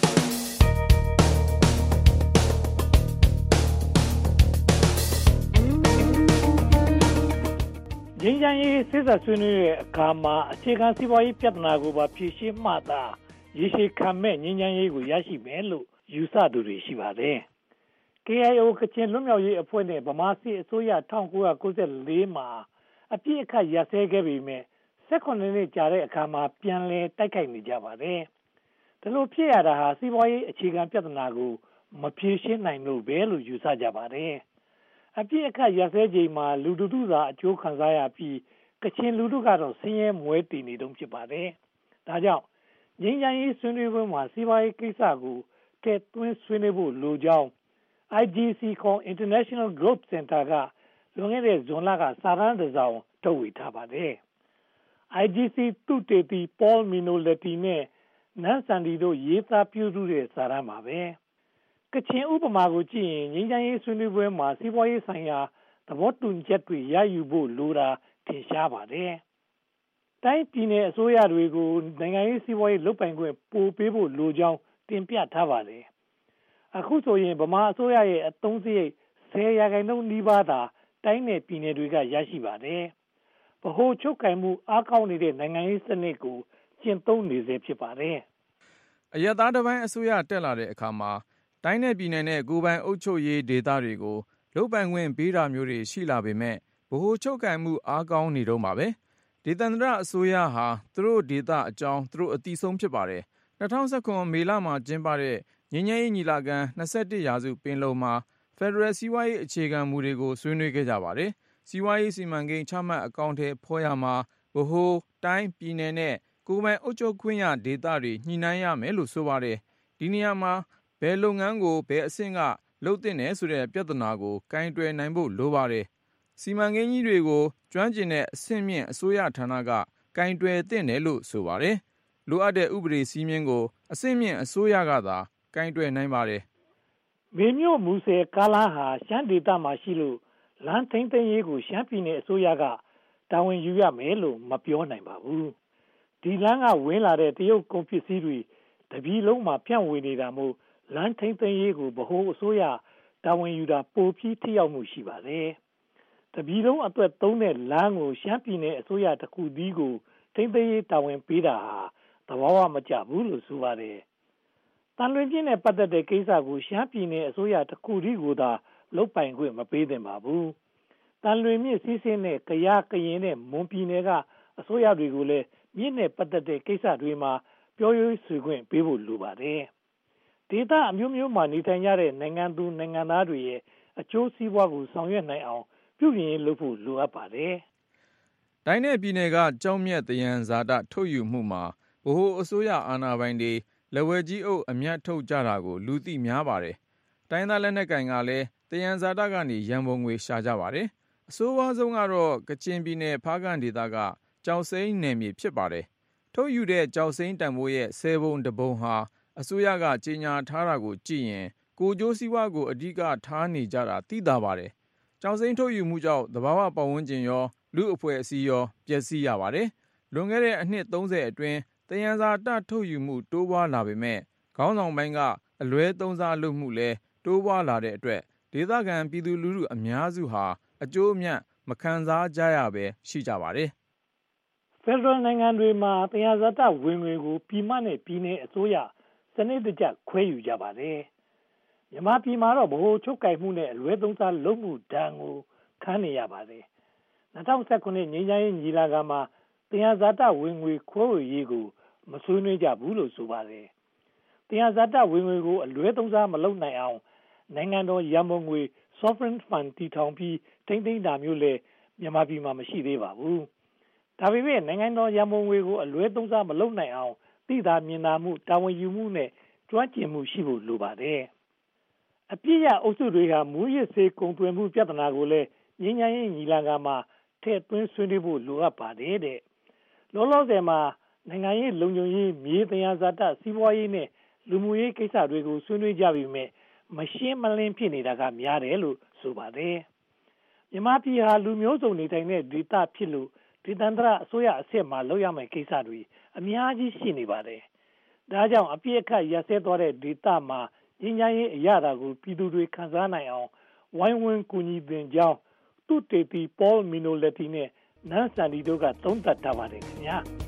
ငြိမ်းချမ်းရေးစစ်ဆက်ဆွေးနွေးတဲ့အခါမှာအခြေခံစီးပွားရေးပြဿနာကိုပါဖြေရှင်းမှသာရေရှည်ခံမဲ့ငြိမ်းချမ်းရေးကိုရရှိမယ်လို့ယူဆသူတွေရှိပါတယ်။ ကေ အိုင် အို ကချင်လွတ်မြောက်ရေးအဖွဲ့နဲ့ဗမာစစ်အစိုးရ၁၉၉၄မှာအပြစ်အခတ်ရပ်စဲခဲ့ပေမဲ့၁၈နှစ်ကြာတဲ့အခါမှာပြန်လည်တိုက်ခိုက်နေကြပါတယ်။ဒီလိုဖြစ်ရတာဟာစီးပွားရေးအခြေခံပြဿနာကိုမဖြေရှင်းနိုင်လို့ပဲလို့ယူဆကြပါတယ်။အပြစ်အခတ်ရပ်စဲချိန်မှာလူထုသူသာအကျိုးခံစားရပြီးကချင်လူထုကတော့ဆင်းရဲမွဲတေနေတုန်းဖြစ်ပါတယ်။ဒါကြောင့်ငြိမ်းချမ်းရေးဆွေးနွေးပွဲမှာစီးပွားရေးကိစ္စကိုထည့်သွင်းဆွေးနွေးဖို့လိုကြောင်း အိုင် ဂျီ စီ ခေါ် International Growth Center ကလွန်ခဲ့တဲ့ဇွန်လကစာတမ်းတစ်စောင်ထုတ်ဝေထားပါတယ်။ အိုင် ဂျီ စီ သုတေသီ Paul Minoletti နဲ့နန်းဆန်ဒီတို့ရေးသားပြုစုတဲ့စာတမ်းပါပဲ။ကချင်ဥပမာကိုကြည့်ရင်ငြိမ်းချမ်းရေးဆွေးနွေးပွဲမှာစီးပွားရေးဆိုင်ရာသဘောတူညီချက်တွေရယူဖို့လိုတာထင်ရှားပါတယ်။တိုင်းပြည်နယ်အစိုးရတွေကိုနိုင်ငံရေးစီးပွားရေးလုပ်ပိုင်ခွင့်ပိုပေးဖို့လိုကြောင်းတင်ပြထားပါတယ်။အခုဆိုရင်ဗမာအစိုးရရဲ့အသုံးစရိတ်ဆယ်ရာခိုင်နှုန်းနီးပါးသာတိုင်းနယ်ပြည်နယ်တွေကရရှိပါတယ်။ဗဟိုချုပ်ကိုင်မှုအားကောင်းနေတဲ့နိုင်ငံရေးစနစ်ကိုကျင့်သုံးနေစေဖြစ်ပါတယ်။အရပ်သားတစ်ပိုင်းအစိုးရတက်လာတဲ့အခါမှာတိုင်းနယ်ပြည်နယ်နဲ့ကိုယ်ပိုင်အုပ်ချုပ်ရေးဒေသတွေကိုလုပ်ပိုင်ခွင့်ပေးတာမျိုးတွေရှိလာပေမဲ့ဗဟိုချုပ်ကိုင်မှုအားကောင်းနေတော့မှာပဲဒေသန္တရအစိုးရဟာသူတို့ဒေသအကြောင်းသူတို့အသိဆုံးဖြစ်ပါတယ်၂၀၁၇မေလမှာကျင်းပတဲ့ငြိမ်းချမ်းရေးညီလာခံ၂၁ရာစုပင်လုံမှာဖက်ဒရယ်စီးပွားရေးအခြေခံမူတွေကိုဆွေးနွေးခဲ့ကြပါတယ်စီးပွားရေးစီမံကိန်းချမှတ်အကောင့်ထဲဖော်ရမှာဗဟိုတိုင်းပြည်နယ်နဲ့ကိုယ်ပိုင်အုပ်ချုပ်ခွင့်ရဒေသတွေညှိနှိုင်းရမယ်လို့ဆိုပါတယ်ဒီနေရာမှာဘယ်လုပ်ငန်းကိုဘယ်အဆင့်ကလုပ်တင်တယ်ဆိုတဲ့ပြဿနာကိုကင်တွယ်နိုင်ဖို့လိုပါတယ်စီမံကိန်းကြီးတွေကိုကျွမ်းကျင်တဲ့အဆင့်မြင့်အစိုးရဌာနကကင်တွယ်သင့်တယ်လို့ဆိုပါတယ်လိုအပ်တဲ့ဥပဒေစည်းမျဉ်းကိုအဆင့်မြင့်အစိုးရကသာကင်တွယ်နိုင်ပါတယ်မေမြို့မူဆယ်ကားလမ်းဟာရှမ်းဒေသမှာရှိလို့လမ်းထိန်းသိမ်းရေးကိုရှမ်းပြည်နယ်အစိုးရကတာဝန်ယူရမယ်လို့မပြောနိုင်ပါဘူးဒီလမ်းကဝင်လာတဲ့တရုတ်ကုန်ပစ္စည်းတွေတပြည်လုံးမှာဖြန့်ဝေနေတာမို့လမ်းထိန်းသိမ်းရေးကိုဗဟိုအစိုးရတာဝန်ယူတာပိုပြီးထိရောက်မှုရှိပါတယ်။တပြည်လုံးအတွက်သုံးတဲ့လမ်းကိုရှမ်းပြည်နယ်အစိုးရတစ်ခုတည်းကိုထိန်းသိမ်းရေးတာဝန်ပေးတာဟာသဘာဝမကျဘူးလို့ဆိုပါတယ်။တန်လွင်ချင်းနဲ့ပတ်သက်တဲ့ကိစ္စကိုရှမ်းပြည်နယ်အစိုးရတစ်ခုတည်းကိုသာလုပ်ပိုင်ခွင့်မပေးသင့်ပါဘူး။တန်လွင်မြစ်စီးဆင်းတဲ့ကယားကရင်နဲ့မွန်ပြည်နယ်ကအစိုးရတွေကိုလည်းမြစ်နဲ့ပတ်သက်တဲ့ကိစ္စတွေမှာပြောရေးဆိုခွင့်ပေးဖို့လိုပါတယ်။ဒေသအမျိုးမျိုးမှာနေထိုင်ကြတဲ့နိုင်ငံသူနိုင်ငံသားတွေရဲ့အကျိုးစီးပွားကိုဆောင်ရွက်နိုင်အောင်ပြုပြင်ရေးလုပ်ဖို့လိုအပ်ပါတယ်။တိုင်းနဲ့ပြည်နယ်ကကြောက်မြတ်တယံဇာတထုတ်ယူမှုမှာဗဟိုအစိုးရအာဏာပိုင်တွေလက်ဝဲကြီးအုပ်အမြတ်ထုတ်ကြတာကိုလူသိများပါတယ်။တိုင်းသားလက်နက်ကိုင်ကလည်းတယံဇာတကနေရန်ပုံငွေရှာကြပါတယ်။အဆိုးဝါးဆုံးကတော့ကချင်ပြည်နယ်ဖားကန့်ဒေသကကြောက်စိမ်းနယ်မြေဖြစ်ပါတယ်။ထုတ်ယူတဲ့ကြောက်စိမ်းတန်ဖိုးရဲ့ဆယ်ပုံတစ်ပုံဟာအစိုးရကကြေညာထားတာကိုကြည့်ရင်ကိုကျိုးစည်းဝါးကိုအဓိကထားနေကြတာသိသာပါတယ်။ကြောက်စိမ်းထုတ်ယူမှုကြောင့်သဘာဝပတ်ဝန်းကျင်ရောလူအဖွဲ့အစည်းရောပျက်စီးရပါတယ်။လွန်ခဲ့တဲ့အနှစ်သုံးဆယ်အတွင်းတယံဇာတထုတ်ယူမှုတိုးပွားလာပေမဲ့ခေါင်းဆောင်ပိုင်းကအလွဲသုံးစားလုပ်မှုလဲတိုးပွားလာတဲ့အတွက်ဒေသခံပြည်သူလူထုအများစုဟာအကျိုးအမြတ်မခံစားကြရဘဲရှိကြပါတယ်။ Federal နိုင်ငံတွေမှာသယံဇာတဝင်ငွေကိုပြည်မနဲ့ပြည်내အစိုးရစနစ်တကျခွဲယူကြပါတယ်။မြန်မာပြည်မှာတော့ဗဟိုချုပ်ကိုင်မှုနဲ့အလွဲသုံးစားလုပ်မှုဒဏ်ကိုခံနေရပါတယ်။၂၀၁၇ငြိမ်းချမ်းရေးညီလာခံမှာသယံဇာတဝင်ငွေခွဲဝေရေးကိုမဆွေးနွေးကြဘူးလို့ဆိုပါတယ်။သယံဇာတဝင်ငွေကိုအလွဲသုံးစားမလုပ်နိုင်အောင်နိုင်ငံတော်ရန်ပုံငွေ Sovereign Fund တည်ထောင်ပြီးထိန်းသိမ်းတာမျိုးလည်းမြန်မာပြည်မှာမရှိသေးပါဘူး။ဒါပေမဲ့နိုင်ငံတော်ရန်ပုံငွေကိုအလွဲသုံးစားမလုပ်နိုင်အောင်သိသာမြင်သာမှုတာဝန်ယူမှုနဲ့ကျွမ်းကျင်မှုရှိဖို့လိုပါတယ်။အပြည့်ရအုပ်စုတွေဟာမူရစ်စေကုန်သွယ်မှုပြဿနာကိုလည်းငြိမ်းချမ်းရေးညီလာခံမှာထည့်သွင်းဆွေးနွေးဖို့လိုအပ်ပါတယ်တဲ့။လောလောဆယ်မှာနိုင်ငံရေးလုံခြုံရေးမြေသယံဇာတစီးပွားရေးနဲ့လူမှုရေးကိစ္စတွေကိုဆွေးနွေးကြပြီမဲ့မရှင်းမလင်းဖြစ်နေတာကများတယ်လို့ဆိုပါတယ်။မြန်မာပြည်ဟာလူမျိုးစုံနေထိုင်တဲ့ဒေသဖြစ်လို့ဒေသန္တရအစိုးရအဆင့်မှာလုပ်ရမယ့်ကိစ္စတွေအများကြီးရှိနေပါတယ်။ဒါကြောင့်အပြည့်အခက်ရစဲသွားတဲ့ဒေသမှာငြိမ်းချမ်းရေးအရသာကိုပြည်သူတွေခံစားနိုင်အောင်ဝိုင်းဝန်းကူညီသင်ကြောင်းသူတေတီပေါမီနိုလက်တီနဲ့နန်းစန်ဒီတို့ကသုံးသပ်ထားပါတယ်ခင်ဗျာ။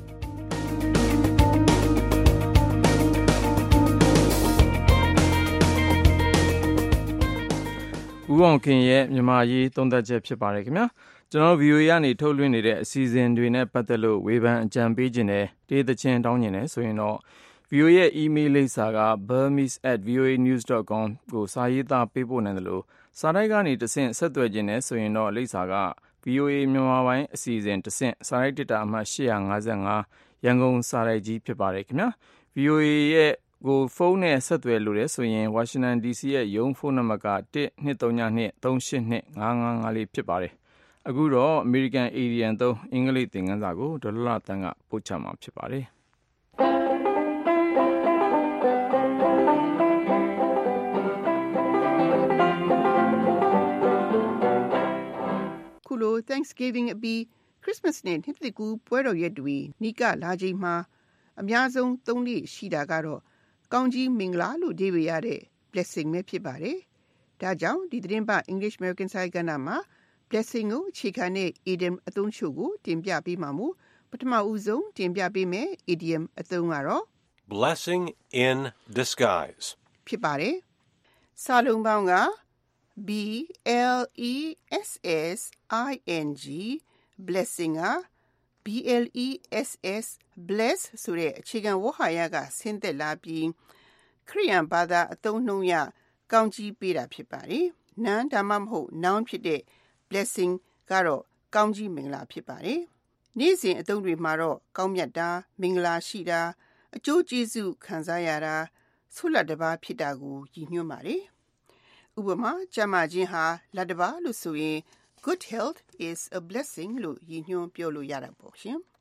ဦးအောင်ခင်ရဲ့မြန်မာရေးသုံးသပ်ချက်ဖြစ်ပါတယ်ခင်ဗျာကျွန်တော် ဗီအိုအေ ကနေထုတ်လွှင့်နေတဲ့အစီအစဉ်တွေနဲ့ပတ်သက်လို့ဝေဖန်အကြံပေးခြင်းနဲ့တေးသချင်းတောင်းခြင်းနဲ့ဆိုရင်တော့ ဗီအိုအေ ရဲ့ email လိပ်စာက burmese at voa news dot com ကိုစာရေးသားပေးပို့နိုင်တယ်လို့စာတိုက်ကနေတဆင့်ဆက်သွယ်ခြင်းနဲ့ဆိုရင်တော့လိပ်စာက ဗီအိုအေ မြန်မာပိုင်းအစီအစဉ်တဆင့်စာတိုက်ဒေတာအမှတ်၈၅၅ရန်ကုန်စာတိုက်ကြီးဖြစ်ပါတယ်ခင်ဗျာ ဗီအိုအေ ရဲ့ကိုဖုန်းနဲ့ဆက်သွယ်လို့ရဆိုရင်ဝါရှင်တန် ဒီစီ ရဲ့ရုံးဖုန်းနံပါတ်ကတစ်နှစ်သုံးညနှစ်သုံးရှစ်နှစ်ငါးငါးငါးလေးဖြစ်ပါတယ်။အခုတော့ American Indian သုံးအင်္ဂလိပ်သင်ခန်းစာကိုဒေါ်လလတန်းကပို့ချမှာဖြစ်ပါတယ်။ခုလို Thanksgiving အပြီး Christmas နဲ့နှစ်သစ်ကူးပွဲတော်ရက်တွေနီးကပ်လာချိန်မှာအများဆုံးသုံးလေးရှိတာကတော့ကောင်းကြီးမင်္ဂလာလို့အဓိပ္ပာယ်ရတဲ့ blessing ပဲဖြစ်ပါတယ်။ဒါကြောင့်ဒီသတင်းပတ် English American စာကဏ္ဍမှာ blessing ကိုအခြေခံတဲ့ idiom အသုံးချို့ကိုတင်ပြပေးမှာမို့ပထမဦးဆုံးတင်ပြပေးမယ် idiom အသုံးကတော့ blessing in disguise ဖြစ်ပါတယ်။စာလုံးပေါင်းက B L E S S I N G blessing က B L E S S bless ဆိုတဲ့အခြေခံဝေါဟာရကဆင်းသက်လာပြီးခရိယန်ဘာသာအသုံးနှုန်းရကောင်းကြီးပေးတာဖြစ်ပါတယ်။ noun ဒါမှမဟုတ် noun ဖြစ်တဲ့ blessing ကတော့ကောင်းကြီးမင်္ဂလာဖြစ်ပါတယ်။နေ့စဉ်အသုံးတွေမှာတော့ကောင်းမြတ်တာမင်္ဂလာရှိတာအကျိုးကျေးဇူးခံစားရတာဆုလတ်တပါးဖြစ်တာကိုရည်ညွှန်းပါတယ်။ဥပမာကျမ်းမာခြင်းဟာလတ်တပါးလို့ဆိုရင်Good health is a blessing လို့ရည်ညွှန်းပြောလို့ရတာပေါ့ရှင်။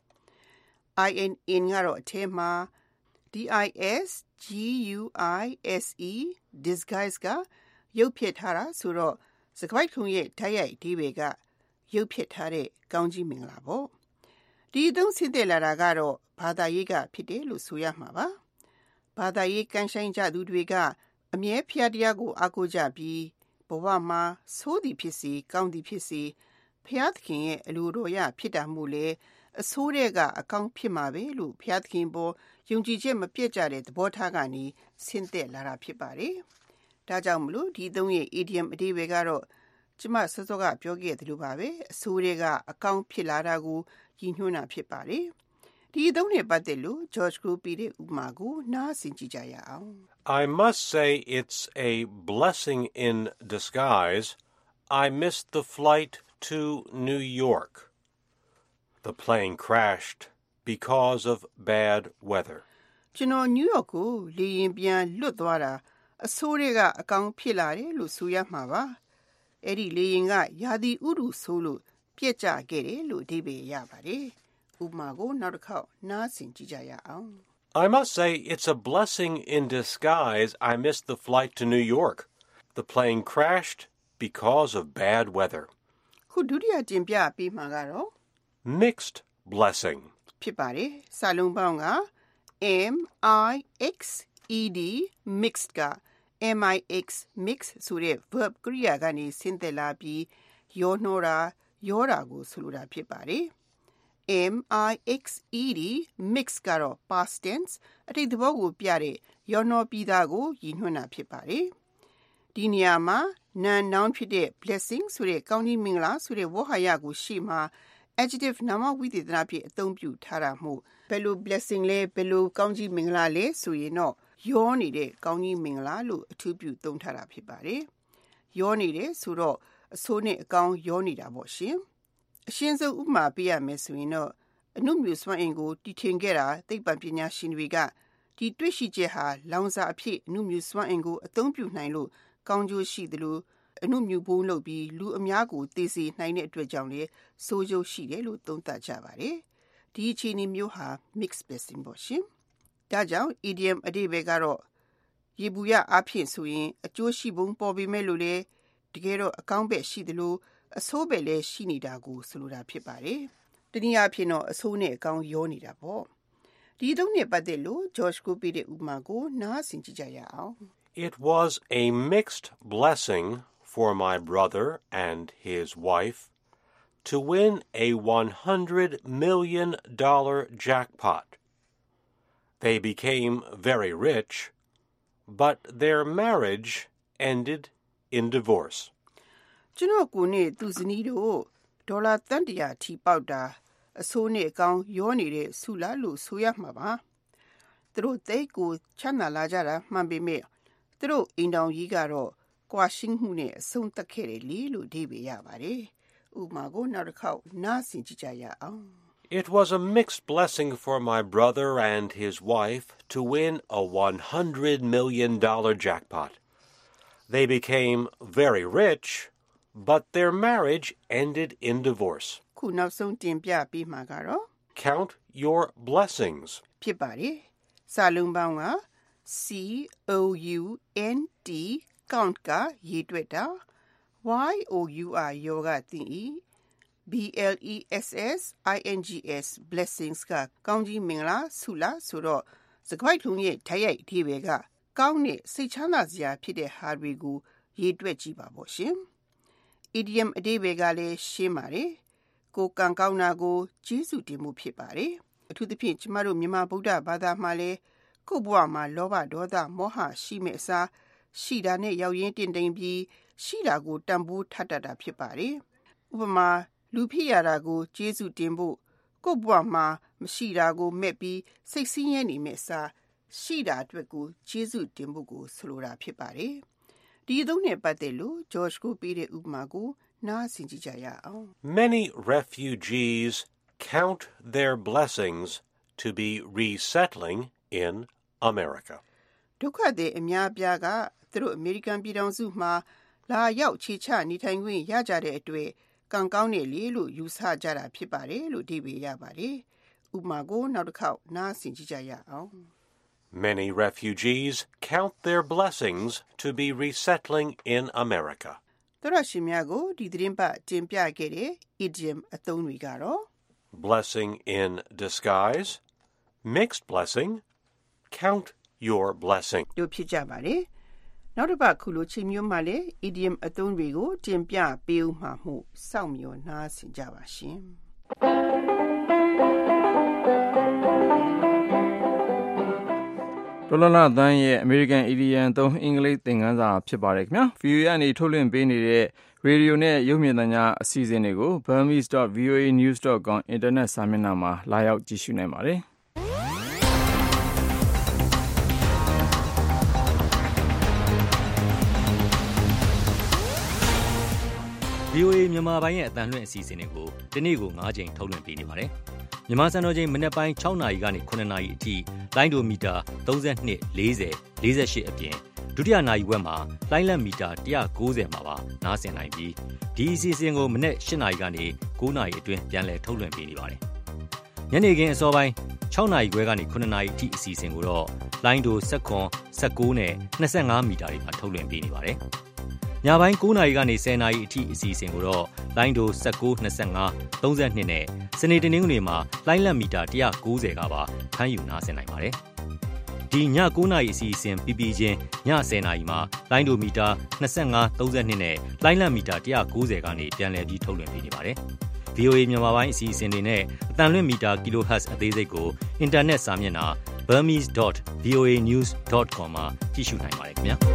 I N N ကတော့အထဲမှာ D I S G U I S E disguise ကရုပ်ဖြစ်ထားတာဆိုတော့စကားခုံရဲ့ဓာတ်ရိုက်အဓိပ္ပာယ်ကရုပ်ဖြစ်ထားတဲ့ကောင်းကြီးမင်္ဂလာပေါ့။ဒီအသုံးဆင်းသက်လာတာကတော့ဘာသာရေးကဖြစ်တယ်လို့ဆိုရမှာပါ။ဘာသာရေးကန်ဆိုင်ကြသူတွေကအမြဲဖျားတရားကိုအားကိုးကြပြီးဘဝမှာဆိုးသည်ဖြစ်စေကောင်းသည်ဖြစ်စေဖျားသခင်ရဲ့အလိုတော်ရဖြစ်တာမို့လေအဆိုးတဲ့ကအကောင်းဖြစ်မှာပဲလို့ဖျားသခင်ပေါ်ယုံကြည်ချက်မပြတ်ကြတဲ့သဘောထားကနေဆင်းသက်လာတာဖြစ်ပါတယ်။ဒါကြောင့်မလို့ဒီသုံးရဲ့ idiom အဓိပ္ပာယ်ကတော့ကျမစောစောကပြောခဲ့သလိုပါပဲအဆိုးတဲ့ကအကောင်းဖြစ်လာတာကိုရည်ညွှန်းတာဖြစ်ပါတယ်။ဒီသုံးနဲ့ပတ်သက်လို့ George Groupie ရဲ့ဥပမာကိုနားဆင်ကြည့်ကြရအောင်။ I must say it's a blessing in disguise. I missed the flight to New York. The plane crashed because of bad weather. ကျွန်တော် New York ကိုလေယာဉ်ပြန်လွတ်သွားတာအဆိုးတွေကအကောင်းဖြစ်လာတယ်လို့ဆိုရမှာပါ။အဲ့ဒီလေယာဉ်ကရာသီဥတုဆိုးလို့ပြက်ကျခဲ့တယ်လို့အဓိပ္ပာယ်ရပါတယ်။ဥပမာကိုနောက်တစ်ခေါက်နားဆင်ကြည့်ကြရအောင်။ I must say it's a blessing in disguise I missed the flight to New York. The plane crashed because of bad weather. ခုဒုတိယတင်ပြပေးမှာကတော့ mixed blessing ဖြစ်ပါတယ်။စာလုံးပေါင်းက M I X E D mixed က mix mix ဆိုတဲ့ verb ကရိယာကနေဆင်းသက်လာပြီးရောနှောတာရောတာကိုဆိုလိုတာဖြစ်ပါတယ်mixed mix ကတော့ past tense အတိတ်သဘောကိုပြတဲ့ရောနှောပြီးသားကိုရည်ညွှန်းတာဖြစ်ပါတယ်ဒီနေရာမှာ noun noun ဖြစ်တဲ့ blessing ဆိုတဲ့ကောင်းကြီးမင်္ဂလာဆိုတဲ့ဝေါဟာရကိုရှေ့မှာ adjective နာမဝိသေသနဖြစ်အသုံးပြုထားတာမို့ဘယ်လို blessing လဲဘယ်လိုကောင်းကြီးမင်္ဂလာလဲဆိုရင်တော့ရောနေတဲ့ကောင်းကြီးမင်္ဂလာလို့အထူးပြုသုံးထားတာဖြစ်ပါတယ်ရောနေတယ်ဆိုတော့အဆိုးနဲ့အကောင်းရောနေတာပေါ့ရှင်အရှင်းဆုံးဥပမာပေးရမယ်ဆိုရင်တော့အနုမြူစွမ်းအင်ကိုတည်ထင်ခဲ့တာသိပ္ပံပညာရှင်တွေကဒီတွေ့ရှိချက်ဟာလောင်စာအဖြစ်အနုမြူစွမ်းအင်ကိုအသုံးပြုနိုင်လို့ကောင်းကျိုးရှိတယ်လို့အနုမြူဘုံလုပ်ပြီးလူအများကိုသိစေနိုင်တဲ့အတွက်ကြောင့်လေဆိုးကျိုးရှိတယ်လို့သုံးသပ်ကြပါတယ်ဒီအခြေအနေမျိုးဟာ mixed blessing ပေါ့ရှင်ဒါကြောင့် idiom အဓိပ္ပာယ်ကတော့ရေဘူးရအဖြစ်ဆိုရင်အကျိုးရှိပုံပေါ်ပေမဲ့လို့လေတကယ်တော့အကောင်းဘက်ရှိတယ်လို့အဆိုးဘက်လည်းရှိနေတာကိုဆိုလိုတာဖြစ်ပါတယ်တနည်းအားဖြင့်တော့အဆိုးနဲ့အကောင်းရောနေတာပေါ့ဒီသုံးနဲ့ပတ်သက်လို့ George ကိုပေးတဲ့ဥပမာကိုနားဆင်ကြည့်ကြရအောင် It was a mixed blessing for my brother and his wife to win a one hundred million dollars jackpot. They became very rich, but their marriage ended in divorce. ကျွန်တော်ကိုနဲ့သူဇနီးတို့ဒေါ်လာတန်တရာထိပေါက်တာအဆိုးနဲ့အကောင်းရောနေတဲ့ဆုလာလို့ဆိုရမှာပါသူတို့တိတ်ကိုချမ်းသာလာကြတာမှန်ပေမဲ့သူတို့အိမ်တော်ကြီးကတော့ကွာရှင်းမှုနဲ့အဆုံးသတ်ခဲ့တယ်လေလို့ဒီပေးရပါတယ်ဥပမာကိုနောက်တစ်ခေါက်နားဆင်ကြည့်ကြရအောင် It was a mixed blessing for my brother and his wife to win a one hundred million dollars jackpot. They became very rich, but their marriage ended in divorce. ခုနောက်ဆုံးတင်ပြပေးမှာကတော့ Count your blessings. ဖြစ်ပါတယ်စာလုံးပေါင်းက C O U N T count ကရေတွက်တာ Y O U R ယောဂသင်၏ B L E S S I N G S blessings ကကောင်းကြီးမင်္ဂလာဆုလာဆိုတော့စကားလုံးရဲ့ဓာတ်ရိုက်အဓိပ္ပာယ်ကကောင်းတဲ့စိတ်ချမ်းသာစရာဖြစ်တဲ့ဟာတွေကိုရေတွက်ကြည့်ပါပေါ့ရှင် idiom အဓိပ္ပာယ်ကလည်းရှင်းပါတယ်ကိုကံကောင်းတာကိုကျေးဇူးတင်မှုဖြစ်ပါတယ်အထူးသဖြင့်ကျမတို့မြန်မာဗုဒ္ဓဘာသာမှာလည်းကိုယ့်ဘဝမှာလောဘဒေါသမောဟရှိမဲ့အစားရှိတာနဲ့ရောက်ရင်းတင်တိမ်ပြီးရှိတာကိုတန်ဖိုးထပ်တတ်တာဖြစ်ပါတယ်ဥပမာလူဖြစ်ရတာကိုကျေးဇူးတင်ဖို့ကိုယ့်ဘဝမှာမရှိတာကိုမဲ့ပြီးစိတ်ဆင်းရဲနေမဲ့အစားရှိတာအတွက်ကိုကျေးဇူးတင်ဖို့ကိုဆိုလိုတာဖြစ်ပါတယ်ဒီသုံးနဲ့ပတ်သက်လို့ George ကိုပေးတဲ့ဥပမာကိုနားဆင်ကြည့်ကြရအောင် Many refugees count their blessings to be resettling in America. ဒုက္ခသည်အများပြားကသူတို့အမေရိကန်ပြည်ထောင်စုမှာလာရောက်ခြေချနေထိုင်ခွင့်ရကြတဲ့အတွက်ကံကောင်းတယ်လေလို့ယူဆကြတာဖြစ်ပါတယ်လို့ဒီပေးရပါတယ်ဥပမာကိုနောက်တစ်ခေါက်နားဆင်ကြည့်ကြရအောင် Many refugees count their blessings to be resettling in America. သရရှိများကိုဒီသတင်းပတ်တင်ပြခဲ့တဲ့ idiom အသုံးတွေကတော့ blessing in disguise, mixed blessing, count your blessing. တို့ဖြစ်ကြပါတယ်နောက်တစ်ပတ်ခုလိုချိန်မျိုးမှလည်း idiom အသုံးတွေကိုတင်ပြပေးဦးမှာမို့စောင့်မျှော်နားဆင်ကြပါရှင်တော်လလသန်းရဲ့ American Idiom သုံးအင်္ဂလိပ်သင်ခန်းစာဖြစ်ပါတယ်ခင်ဗျာ ဗီအိုအေ ကနေထုတ်လွှင့်ပေးနေတဲ့ရေဒီယိုနဲ့ရုပ်မြင်သံကြားအစီအစဉ်တွေကို burmese dot v o a news dot com အင်တာနက်စာမျက်နှာမှာလာရောက်ကြည့်ရှုနိုင်ပါတယ်ဗီအိုအေမြန်မာပိုင်းရဲ့အသံလွှင့်အစီအစဉ်တွေကိုဒီနေ့ကို၅ချိန်ထုတ်လွှင့်ပေးနေပါတယ်။မြန်မာစံတော်ချိန်မနက်ပိုင်း၆နာရီကနေ၇နာရီအထိလိုင်းဒိုမီတာ၃၂ ၄၀ ၄၈အပြင်ဒုတိယနာရီဝက်မှာလိုင်းလက်မီတာ၁၉၀မှာပါနားဆင်နိုင်ပြီးဒီအစီအစဉ်ကိုမနက်၈နာရီကနေ၉နာရီအတွင်းပြန်လည်ထုတ်လွှင့်ပေးနေပါတယ်။ညနေခင်းအစောပိုင်း၆နာရီခွဲကနေ၇နာရီအထိအစီအစဉ်ကိုတော့လိုင်းဒို၁၇ ၁၉နဲ့၂၅မီတာတွေမှာထုတ်လွှင့်ပေးနေပါတယ်။ညပိုင်း၉နာရီကနေ၁၀နာရီအထိအစီအစဉ်ကိုတော့လိုင်းဒို၁၉ ၂၅ ၃၂နဲ့စနေတနင်္ဂနွေမှာလိုင်းလက်မီတာ၁၉၀ကပါဖမ်းယူနားဆင်နိုင်ပါတယ်။ဒီညကိုးနာရီအစီအစဉ်ပြီးပြီးချင်းညဆယ်နာရီမှာလိုင်းဒိုမီတာနှစ်၅ သုံး၂နဲ့လိုင်းလံမီတာone ninetyကနေပြန်လည်ပြီးထုတ်လွှင့်ပေးနေပါတယ်။ ဗီအိုအေ မြန်မာပိုင်းအစီအစဉ်တွေနဲ့အသံလွှင့်မီတာ kilohertz အသေးစိတ်ကိုအင်တာနက်စာမျက်နှာ burmese dot voa news dot com မှာကြည့်ရှုနိုင်ပါတယ်ခင်ဗျာ။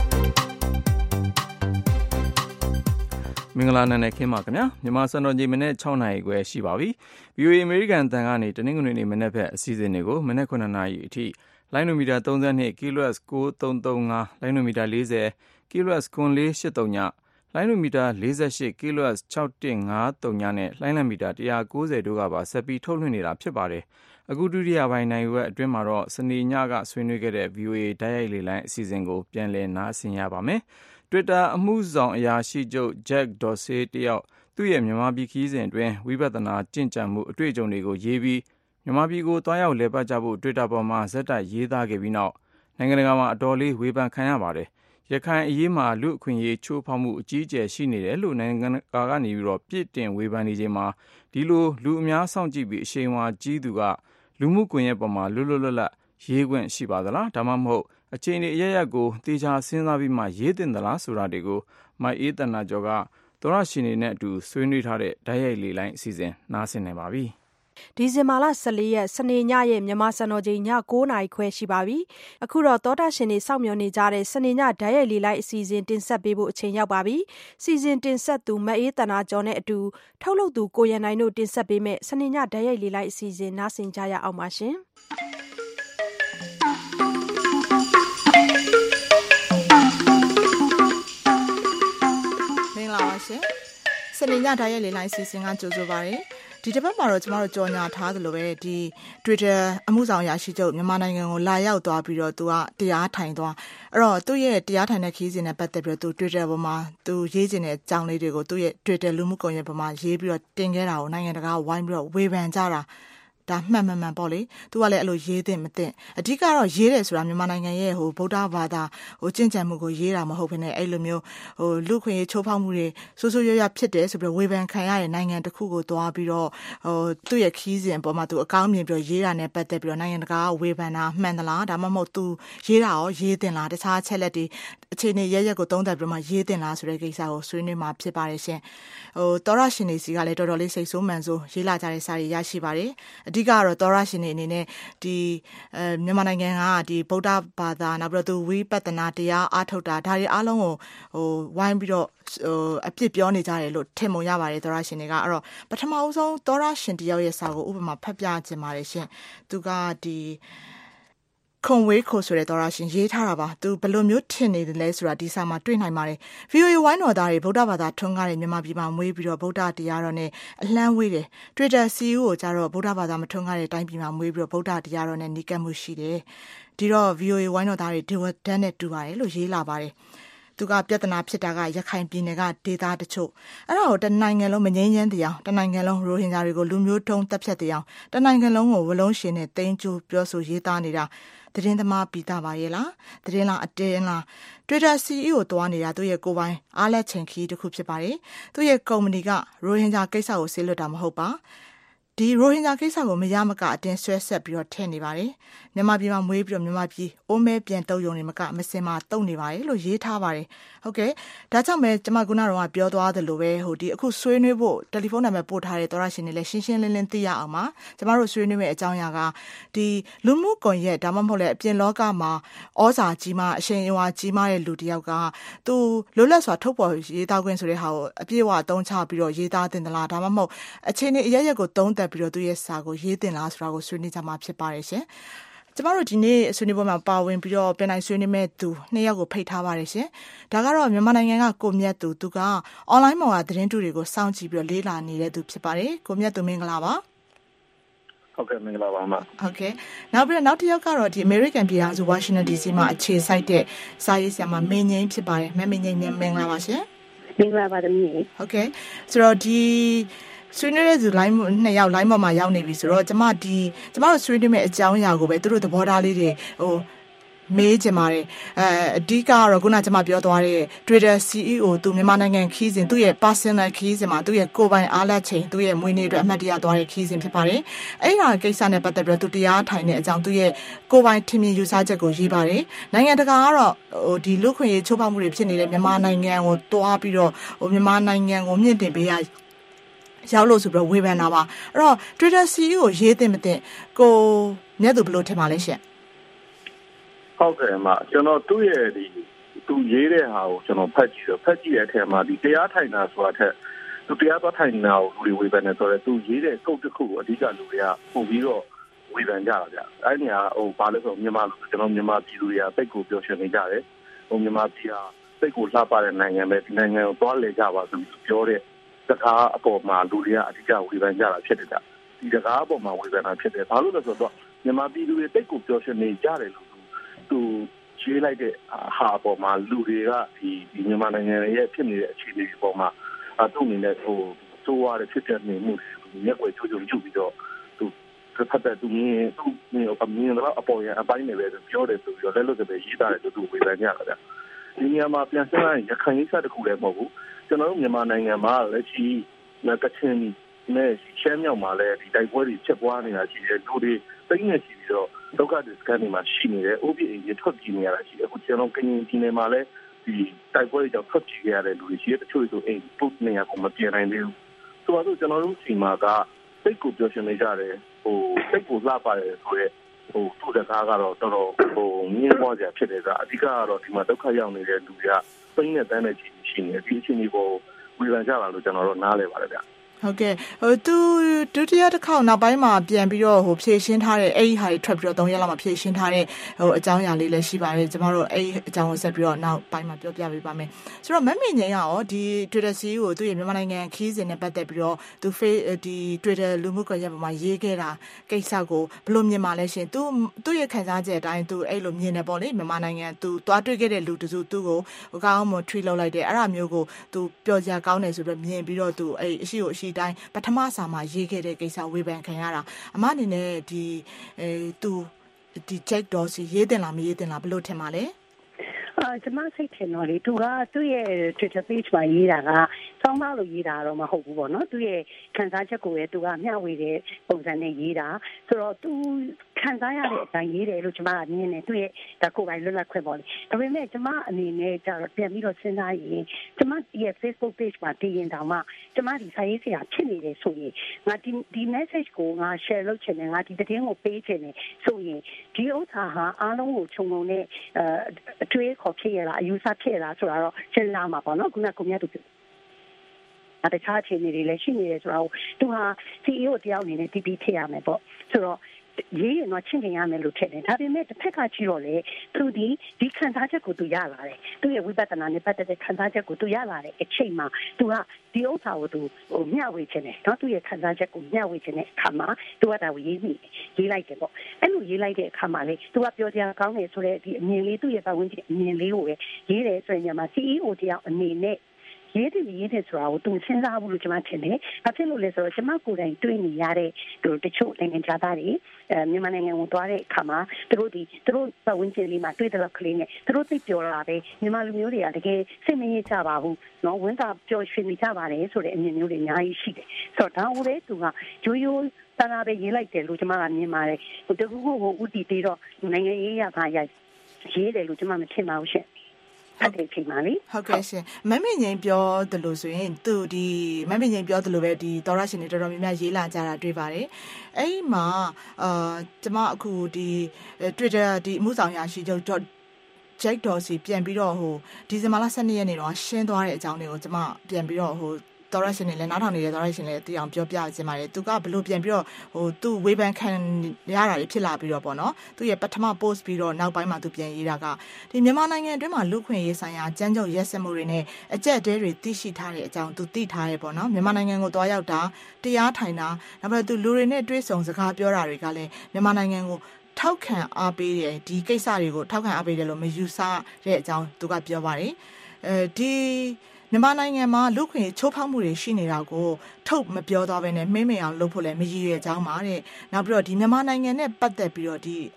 မင်္ဂလာနံနက်ခင်းပါခင်ဗျာမြန်မာစံတော်ချိန်မနေ့sixနာရီခွဲရှိပါပြီ။ ဗီအိုအေ အမေရိကန်အသံကနေတနင်္ဂနွေနေ့မနေ့ဘက်အစီအစဉ်တွေကိုမနေ့nineနာရီအထိလိုင်းနိုမီတာthirty-two kilohertz nine three three fiveလိုင်းနိုမီတာforty kilohertz four four eight threeလိုင်းနိုမီတာforty-eight kilohertz six one five zeroနဲ့လိုင်းလံမီတာone ninetyတို့ကပါဆက်ပြီးထုတ်လွှင့်နေတာဖြစ်ပါတယ်။အခုဒုတိယပိုင်းနိုင်ဝက်အတွင်းမှာတော့စနေညကဆွေးနွေးခဲ့တဲ့ ဗီအိုအေတိုက်ရိုက်လေလိုင်းအစီအစဉ်ကိုပြန်လည်နားဆင်ရပါမယ်။ Twitter အမှုဆောင်အရာရှိချုပ် Jack Dorsey တယောက်သူ့ရဲ့မြန်မာပြည်ခရီးစဉ်အတွင်းဝိပဿနာကျင့်ကြံမှုအတွေ့အကြုံတွေကိုရေးပြီးမြန်မာပြည်ကိုတွားရောက်လည်ပတ်ကြဖို့ Twitter ပေါ်မှာဇက်တိုက်ရေးသားခဲ့ပြီးနောက်နိုင်ငံတကာမှာအတော်လေးဝေဖန်ခံရပါတယ်။ရခိုင်အရေးမှာလူအခွင့်အရေးချိုးဖောက်မှုအကြီးအကျယ်ရှိနေတယ်လို့နိုင်ငံတကာကနေပြီးတော့ပြစ်တင်ဝေဖန်နေချိန်မှာဒီလိုလူအများစောင့်ကြည့်ပြီးအရှိန်အဝါကြီးသူကလူမှုကွန်ရက်ပေါ်မှာလွတ်လွတ်လပ်လပ်ရေးခွင့်ရှိပါသလားဒါမှမဟုတ်အခြေအနေအရရက်ကိုတေချာစဉ်းစားပြီးမှရေးတင်သလားဆိုတာတွေကိုမိုက်အေးတနာကျော်ကသောရရှင်နေနဲ့အတူဆွေးနွေးထားတဲ့ဓာတ်ရိုက်လေလိုင်းအစီအစဉ်နားဆင်နေပါပြီ။ဒီဇင်ဘာလfourteenရက်စနေညရဲ့မြန်မာစံတော်ချိန်ညnineနာရီခွဲရှိပါပြီ။အခုတော့သောတာရှင်တွေစောင့်မျှော်နေကြတဲ့စနေညဓာတ်ရိုက်လေလိုက်အစီအစဉ်တင်ဆက်ပေးဖို့အချိန်ရောက်ပါပြီ။စီစဉ်တင်ဆက်သူမအေးတနာကျော်နဲ့အတူထုတ်လုပ်သူကိုရန်နိုင်တို့တင်ဆက်ပေးမယ့်စနေညဓာတ်ရိုက်လေလိုက်အစီအစဉ်နားဆင်ကြရအောင်ပါရှင်။စနေညဓာတ်ရိုက်လေလိုင်းအစီအစဉ်ကကြိုဆိုပါရစေ။ဒီတစ်ပတ်မှာတော့ကျမတို့ကြော်ညာထားသလိုပဲဒီ Twitter အမှုဆောင်ရာရှိချုပ်မြန်မာနိုင်ငံကိုလာရောက်သွားပြီးတော့သူကတရားထိုင်သွားအဲ့တော့သူ့ရဲ့တရားထိုင်တဲ့ခီးစဉ်နဲ့ပတ်သက်ပြီးတော့သူ Twitter ပေါ်မှာသူရေးခြင်းတဲ့အကြောင်းလေးတွေကိုသူ့ရဲ့ Twitter လူမှုကွန်ရက်ပေါ်မှာရေးပြီးတော့တင်ခဲ့တာကိုနိုင်ငံတကာကဝိုင်းပြီးတော့ဝေဖန်ကြတာဒါမှန်မှန်မှန်ပေါ့လေသူကလည်းအဲ့လိုရေးသင့်မသင့်အဓိကတော့ရေးတယ်ဆိုတာမြန်မာနိုင်ငံရဲ့ဟိုဗုဒ္ဓဘာသာဟိုကျင့်ကြံမှုကိုရေးတာမဟုတ်ဘဲနဲ့အဲ့လိုမျိုးဟိုလူခွင့်ရေးချိုးဖောက်မှုတွေဆိုးဆိုးရွားရွားဖြစ်တယ်ဆိုပြီးဝေဖန်ခံရတဲ့နိုင်ငံတစ်ခုကိုတွားပြီးတော့ဟိုသူ့ရဲ့ခီးစဉ်ပေါ်မှာသူအကောင်းမြင်ပြီးရေးတာနဲ့ပတ်သက်ပြီးတော့နိုင်ငံတကာကဝေဖန်တာမှန်သလားဒါမှမဟုတ်သူရေးတာရောရေးတင်လားတခြားချက်လက်တွေအခြေအနေရရက်ကိုသုံးသပ်ပြီးမှရေးတင်လားဆိုတဲ့ကိစ္စကိုဆွေးနွေးမှာဖြစ်ပါတယ်ရှင်ဟိုသောရရှင်တွေစီကလည်းတော်တော်လေးစိတ်ဆိုးမှန်ဆိုးရေးလာကြတဲ့စာတွေရရှိပါတယ်အဓိကတော့သောရရှင်တွေအနေနဲ့ဒီအဲမြန်မာနိုင်ငံကဒီဗုဒ္ဓဘာသာနောက်ပြီးတော့သူဝိပဿနာတရားအားထုတ်တာဒါတွေအားလုံးကိုဟိုဝိုင်းပြီးတော့ဟိုအပြစ်ပြောနေကြတယ်လို့ထင်ပုံရပါတယ်သောရရှင်တွေကအဲ့တော့ပထမအဆုံးသောရရှင်တယောက်ရဲ့စာကိုဥပမာဖတ်ပြခြင်းပါတယ်ရှင်သူကဒီခုံဝေးခိုဆိုတဲ့သောရရှင်ရေးထားတာပါသူဘယ်လိုမျိုးထင်နေတယ်လဲဆိုတာဒီစာမှာတွေ့နိုင်ပါတယ် ဗီအိုအေ ဝိုင်းတော်သားတွေဗုဒ္ဓဘာသာထွန်းကားတဲ့မြန်မာပြည်မှာမွေးပြီးတော့ဗုဒ္ဓတရားတော်နဲ့အလှမ်းဝေးတယ် Twitter စီ အီ အို ကိုကြတော့ဗုဒ္ဓဘာသာမထွန်းကားတဲ့တိုင်းပြည်မှာမွေးပြီးတော့ဗုဒ္ဓတရားတော်နဲ့နီးကပ်မှုရှိတယ်ဒီတော့ ဗီအိုအေ ဝိုင်းတော်သားတွေဒီဝတ်တန်းနဲ့တူပါတယ်လို့ရေးလာပါတယ်သူကပြဿနာဖြစ်တာကရခိုင်ပြည်နယ်ကဒေသတချို့အဲ့ဒါကိုတနိုင်ငံလုံးမငြိမ်းချမ်းတရားတနိုင်ငံလုံးရိုဟင်ဂျာတွေကိုလူမျိုးတုံးတပ်ဖြတ်တရားတနိုင်ငံလုံးကိုဝလုံးရှင်နဲ့တိန်းကျိုးပြောဆိုရေးသားနေတာသတင်းသမားပြီးသားပါရဲ့လားသတင်းလားအတင်းလား Twitter စီ အီ အို ကိုတွားနေတာသူ့ရဲ့ကိုယ်ပိုင်အားလက်ချိန်ခီးတစ်ခုဖြစ်ပါတယ်သူ့ရဲ့ကုမ္ပဏီကရိုဟင်ဂျာကိစ္စကိုဆေးလွတ်တာမဟုတ်ပါဒီရိုဟင်ဂျာကိစ္စကိုမရမကအတင်းဆွဲဆက်ပြီးတော့ထည့်နေပါတယ်မြန်မာပြည်မှာမွေးပြီးတော့မြန်မာပြည်အိုးမဲပြန်တုပ်ယုံနေမကမစင်မှာတုပ်နေပါတယ်လို့ရေးထားပါတယ်ဟုတ်ကဲ့ဒါကြောင့်ပဲကျွန်မကနာတော့ပြောသွားသလိုပဲဟိုဒီအခုဆွေးနွေးဖို့တယ်လီဖုန်းနံပါတ်ပို့ထားတဲ့သောရရှင်တွေလည်းရှင်းရှင်းလင်းလင်းသိရအောင်ပါကျွန်မတို့ဆွေးနွေးမယ့်အကြောင်းအရာကဒီလူမှုကွန်ရက်ဒါမှမဟုတ်လည်းအပြင်လောကမှာဩဇာကြီးမားအရှင်အဝါကြီးမားတဲ့လူတစ်ယောက်ကသူလွတ်လပ်စွာထုတ်ပေါ်ရေးသားခွင့်ဆိုတဲ့ဟာကိုအပြည့်အဝအသုံးချပြီးတော့ရေးသားတင်သလားဒါမှမဟုတ်အခြေအနေအရရက်ကိုသုံးသပ်ပြီးတော့သူရဲ့စာကိုရေးတင်လားဆိုတာကိုဆွေးနွေးကြမှာဖြစ်ပါတယ်ရှင်ကျမတို့ဒီနေ့ဆွေးနွေးပွဲမှာပါဝင်ပြီးတော့ပြန်နိုင်ဆွေးနွေးမဲ့သူနှစ်ယောက်ကိုဖိတ်ထားပါတယ်ရှင်ဒါကတော့မြန်မာနိုင်ငံကကိုမြတ်သူသူကအွန်လိုင်းပေါ်ကသတင်းတူတွေကိုစောင့်ကြည့်ပြီးတော့လေ့လာနေတဲ့သူဖြစ်ပါတယ်ကိုမြတ်သူမင်္ဂလာပါဟုတ်ကဲ့မင်္ဂလာပါမဟုတ်ကဲ့နောက်ပြီးတော့နောက်တစ်ယောက်ကတော့ဒီ American ပြည်ထောင်စု Washington ဒီ စီ မှာအခြေစိုက်တဲ့စာရေးဆရာမမင်းငိမ့်ဖြစ်ပါတယ်မမင်းငိမ့်မင်္ဂလာပါရှင်မင်္ဂလာပါသမီးဟုတ်ကဲ့ဆိုတော့ဒီဆွေးနွေးတဲ့သူ line နှစ်ယောက် line ပေါ်မှာရောက်နေပြီဆိုတော့ကျမဒီကျမတို့ဆွေးနွေးမယ့်အကြောင်းအရာကိုပဲသူတို့သဘောထားလေးတွေဟိုမေးချင်ပါတယ်အဲအဓိကကတော့ခုနကကျွန်မပြောသွားတဲ့ Twitter စီ အီ အို သူမြန်မာနိုင်ငံခီးစဉ်သူ့ရဲ့ personal ခီးစဉ်မှာသူ့ရဲ့ကိုယ်ပိုင်အားလက်ချိန်သူ့ရဲ့မွေးနေ့အတွက်အမှတ်တရသွားတဲ့ခီးစဉ်ဖြစ်ပါတယ်အဲ့ဒါကိစ္စနဲ့ပတ်သက်ပြီးတော့သူတရားထိုင်တဲ့အကြောင်းသူ့ရဲ့ကိုယ်ပိုင်ထင်မြင်ယူဆချက်ကိုရေးပါတယ်နိုင်ငံတကာကတော့ဟိုဒီလူခွင့်ရေးချိုးဖောက်မှုတွေဖြစ်နေတဲ့မြန်မာနိုင်ငံကိုတွားပြီးတော့ဟိုမြန်မာနိုင်ငံကိုမြင့်တင်ပေးရရောက်လို့ဆိုပြီးတော့ဝေဖန်တာပါအဲ့တော့ Twitter စီ အီ အို ရေးတင်မတင်ကိုမြတ်သူဘယ်လိုထင်ပါလဲရှင်ဟုတ်ကဲ့မှာကျွန်တော်သူ့ရဲ့ဒီသူရေးတဲ့ဟာကိုကျွန်တော်ဖတ်ကြည့်တော့ဖတ်ကြည့်တဲ့အထက်မှာဒီတရားထိုင်တာဆိုတာထက်သူတရားသွားထိုင်တာကိုလူတွေဝေဖန်နေဆိုတော့သူရေးတဲ့ကုတ်တစ်ခုကိုအဓိကလူတွေကပို့ပြီးတော့ဝေဖန်ကြတာဗျအဲ့ဒီဟာဟိုဘာလဲဆိုမြန်မာကျွန်တော်မြန်မာပြည်သူတွေကစိတ်ကိုပျော်ရွှင်နေကြတယ်ဟိုမြန်မာပြည်ဟာစိတ်ကိုလှပတဲ့နိုင်ငံပဲဒီနိုင်ငံကိုသွားလေကြပါဆိုပြီးပြောတဲ့စကားအပေါ်မှာလူတွေကအဓိကဝေဖန်ကြတာဖြစ်တယ်ဗျဒီစကားအပေါ်မှာဝေဖန်တာဖြစ်တယ်ဘာလို့လဲဆိုတော့မြန်မာပြည်သူတွေစိတ်ကိုပျော်ရွှင်နေကြတယ်လို့သူရေးလိုက်တဲ့ဟာပေါ်မှာလူတွေကဒီဒီမြန်မာနိုင်ငံရဲ့ဖြစ်နေတဲ့အခြေအနေတွေပေါ်မှာအတုအနေနဲ့ဟိုစိုးရတဲ့ဖြစ်တဲ့နေမှုမျက်ွယ်ချိုးချိုးယူပြီးတော့သူဖတ်တဲ့သူမြင်သူမြင်အမြင်တော့အပေါ်ရအပိုင်းနဲ့ပဲပြောတယ်ဆိုပြီးတော့လက်လွတ်ပဲရေးတာတယ်သူဝေဖန်ကြတာဗျဒီနေရာမှာပြန်ဆက်လိုက်ရခိုင်ရေးစားတစ်ခုလည်းမဟုတ်ဘူးကျွန်တော်တို့မြန်မာနိုင်ငံမှာလက်ရှိကချင်နဲ့ရှမ်းမြောက်မှာလည်းဒီတိုက်ပွဲတွေဖြစ်ပွားနေတာရှိတယ်လူတွေသိနေရှိပြီးတော့ဒုက္ခတွေစကနေမှာရှိနေတယ်။အိုးပြင်းကြီးထွက်ပြေးနေရတာရှိတယ်။အခုကျွန်တော်ကရင်ပြည်နယ်မှာလည်းဒီတိုက်ပွဲကြောင့်ထွက်ပြေးရတဲ့လူတွေရှိတယ်။တချို့ဆိုအိမ်ပုတ်နေရကိုမပြေနိုင်သေးဘူး။ဆိုတော့ကျွန်တော်တို့ဒီမှာကစိတ်ကိုပျော်ရွှင်နေကြတယ်။ဟိုစိတ်ကိုလှပါတယ်ဆိုရဲဟိုသူ့တကားကတော့တော်တော်ဟိုငင်းပွားကြဖြစ်တယ်ကအဓိကကတော့ဒီမှာဒုက္ခရောက်နေတဲ့လူတွေကပိန်းနဲ့တန်းနဲ့ကြီးရှိနေတယ်။ဒီအချိန်ဒီပေါ်ဝေဖန်ကြတာလို့ကျွန်တော်တို့နားလည်ပါတယ်ဗျ။ဟုတ်ကဲ့ဟိုသူဒုတိယတစ်ခေါက်နောက်ပိုင်းမှာပြန်ပြီးတော့ဟိုဖြည့်ရှင်းထားတဲ့အဲ့ဒီဟာတွေထွက်ပြီးတော့သုံးရက်လောက်မှာဖြည့်ရှင်းထားတဲ့ဟိုအကြောင်းအရာလေးလည်းရှိပါတယ်ကျမတို့အဲ့ဒီအကြောင်းကိုဆက်ပြီးတော့နောက်ပိုင်းမှာပြောပြပေးပါမယ်ဆိုတော့မမေငိမ့်ရောဒီ Twitter စီ ကိုသူ့ရဲ့မြန်မာနိုင်ငံခီးစဉ်နဲ့ပတ်သက်ပြီးတော့သူ face ဒီ Twitter လူမှုကွန်ရက်ပေါ်မှာရေးခဲ့တာကိစ္စကိုဘယ်လိုမြင်ပါလဲရှင်သူသူ့ရဲ့ခံစားချက်အတိုင်းသူအဲ့လိုမြင်တယ်ပေါ့လေမြန်မာနိုင်ငံသူသွားတွေ့ခဲ့တဲ့လူတစုသူ့ကိုဟိုကောင်းမှ treat လုပ်လိုက်တယ်အဲ့ဒါမျိုးကိုသူပျော်စရာကောင်းတယ်ဆိုတော့မြင်ပြီးတော့သူအဲ့အရှိကိုအရှိတိုင်းပထမစာမှာရေးခဲ့တဲ့ကိစ္စဝေဖန်ခံရတာအမအနေနဲ့ဒီအဲသူဒီ check dossier ရေးတင်လားမရေးတင်လားဘယ်လိုထင်ပါလဲအာကျွန်မစိတ်ထင်တော့လေသူကသူ့ရဲ့ Twitter page မှာရေးတာကစောင်းမလို့ရေးတာတော့မဟုတ်ဘူးပေါ့နော်သူရဲ့ခံစားချက်ကိုလည်းသူကမျှဝေတဲ့ပုံစံနဲ့ရေးတာဆိုတော့သူခံစားရတဲ့အတိုင်းရေးတယ်လို့ကျွန်မကမြင်တယ်သူ့ရဲ့ဒါကိုယ်ပိုင်လွတ်လပ်ခွင့်ပေါ့လေဒါပေမဲ့ကျွန်မအနေနဲ့ကျတော့ပြန်ပြီးတော့စဉ်းစားရင်ကျွန်မရဲ့ Facebook page မှာတည်ရင်တောင်မှကျွန်မဒီစာရေးဆရာဖြစ်နေတယ်ဆိုရင်ငါဒီဒီ message ကိုငါ share လုပ်ချင်တယ်ငါဒီသတင်းကိုပေးချင်တယ်ဆိုရင်ဒီဥစ္စာဟာအားလုံးကိုခြုံငုံနဲ့အတွေ့အခေါ်ဖြစ်ရလားအယူဆဖြစ်ရလားဆိုတာတော့စဉ်းစားမှာပေါ့နော်ခုနကကိုမြတ်သူတခြားအခြေအနေတွေလည်းရှိနေတယ်ဆိုတော့သူဟာ စီ အီ အို တယောက်အနေနဲ့တည်တည်ဖြစ်ရမယ်ပေါ့ဆိုတော့ရေးရင်တော့ချင်းခင်ရမယ်လို့ထင်တယ်ဒါပေမဲ့တစ်ဖက်ကကြည့်တော့လေသူဒီဒီခံစားချက်ကိုသူရလာတယ်သူရဲ့ဝိပဿနာနဲ့ပတ်သက်တဲ့ခံစားချက်ကိုသူရလာတဲ့အချိန်မှာသူကဒီဥစ္စာကိုသူဟိုမျှဝေခြင်းနဲ့နော်သူရဲ့ခံစားချက်ကိုမျှဝေခြင်းနဲ့အခါမှာသူကဒါကိုရေးမိရေးလိုက်တယ်ပေါ့အဲ့လိုရေးလိုက်တဲ့အခါမှာလေသူကပြောကြကောင်းတယ်ဆိုတဲ့ဒီအမြင်လေးသူ့ရဲ့ပတ်ဝန်းကျင်အမြင်လေးကိုပဲရေးတယ်ဆိုရင်ညမှာ စီ အီ အို တယောက်အနေနဲ့ရေးတယ်ရေးတယ်ဆိုတာကိုသူစဉ်းစားဘူးလို့ကျွန်မထင်တယ်။ဘာဖြစ်လို့လဲဆိုတော့ကျွန်မကိုယ်တိုင်တွေ့နေရတဲ့ဟိုတချို့နိုင်ငံသားတွေအဲမြန်မာနိုင်ငံကိုသွားတဲ့အခါမှာသူတို့ဒီသူတို့ပတ်ဝန်းကျင်လေးမှာတွေ့တဲ့ကလေးနဲ့သူတို့သိပြောလာပဲမြန်မာလူမျိုးတွေကတကယ်စိတ်မရကြပါဘူး။နော်ဝန်တာပျော်ရွှင်နေကြပါတယ်ဆိုတဲ့အမြင်မျိုးတွေအများကြီးရှိတယ်။ဆိုတော့ဒါဦးလေသူကရိုးရိုးသားသားပဲရေးလိုက်တယ်လို့ကျွန်မကမြင်ပါတယ်။ဟိုတကူကိုဥတီပြီးတော့နိုင်ငံရေးရပါရရေးတယ်လို့ကျွန်မမထင်ပါဘူးရှင်။ဟုတ်ကဲ့ချိန်ပါလေဟုတ်ကဲ့ရှင်မမေငိမ့်ပြောသလိုဆိုရင်သူဒီမမေငိမ့်ပြောသလိုပဲဒီသောရရှင်တွေတော်တော်များများရေးလာကြတာတွေ့ပါတယ်အဲ့ဒီမှာအာကျမအခုဒီ Twitter ဒီအမှုဆောင်ရရှိချုပ် Jack Dorsey ပြန်ပြီးတော့ဟိုဒီဇင်ဘာလ ၁၂ ရက်နေ့တော့ရှင်းသွားတဲ့အကြောင်းတွေကိုကျမပြန်ပြီးတော့ဟိုသောရရှင်တွေလည်းနားထောင်နေတဲ့သောရရှင်လည်းသိအောင်ပြောပြချင်ပါတယ်သူကဘလို့ပြန်ပြီးတော့ဟိုသူဝေဖန်ခံရတာတွေဖြစ်လာပြီးတော့ပေါ့နော်သူရဲ့ပထမ post ပြီးတော့နောက်ပိုင်းမှာသူပြန်ရေးတာကဒီမြန်မာနိုင်ငံအတွင်းမှာလူခွင့်ရေးဆိုင်ရာကြမ်းကြုတ်ရက်စက်မှုတွေနဲ့အကြက်တဲတွေသိရှိထားတဲ့အကြောင်းသူသိထားရဲပေါ့နော်မြန်မာနိုင်ငံကိုတွားရောက်တာတရားထိုင်တာနောက်ပြီးသူလူတွေနဲ့တွေ့ဆုံစကားပြောတာတွေကလည်းမြန်မာနိုင်ငံကိုထောက်ခံအားပေးတယ်ဒီကိစ္စတွေကိုထောက်ခံအားပေးတယ်လို့မယူဆတဲ့အကြောင်းသူကပြောပါတယ်အဲဒီမြန်မာနိုင်ငံမှာလူခွင့်ချိုးဖောက်မှုတွေရှိနေတာကိုထုတ်မပြောသွားဘဲနဲ့မိမ့်မိန်အောင်လုပ်ဖို့လည်းမရည်ရွယ်ကြောင်းပါတဲ့နောက်ပြီးတော့ဒီမြန်မာနိုင်ငံနဲ့ပတ်သက်ပြီးတော့ဒီက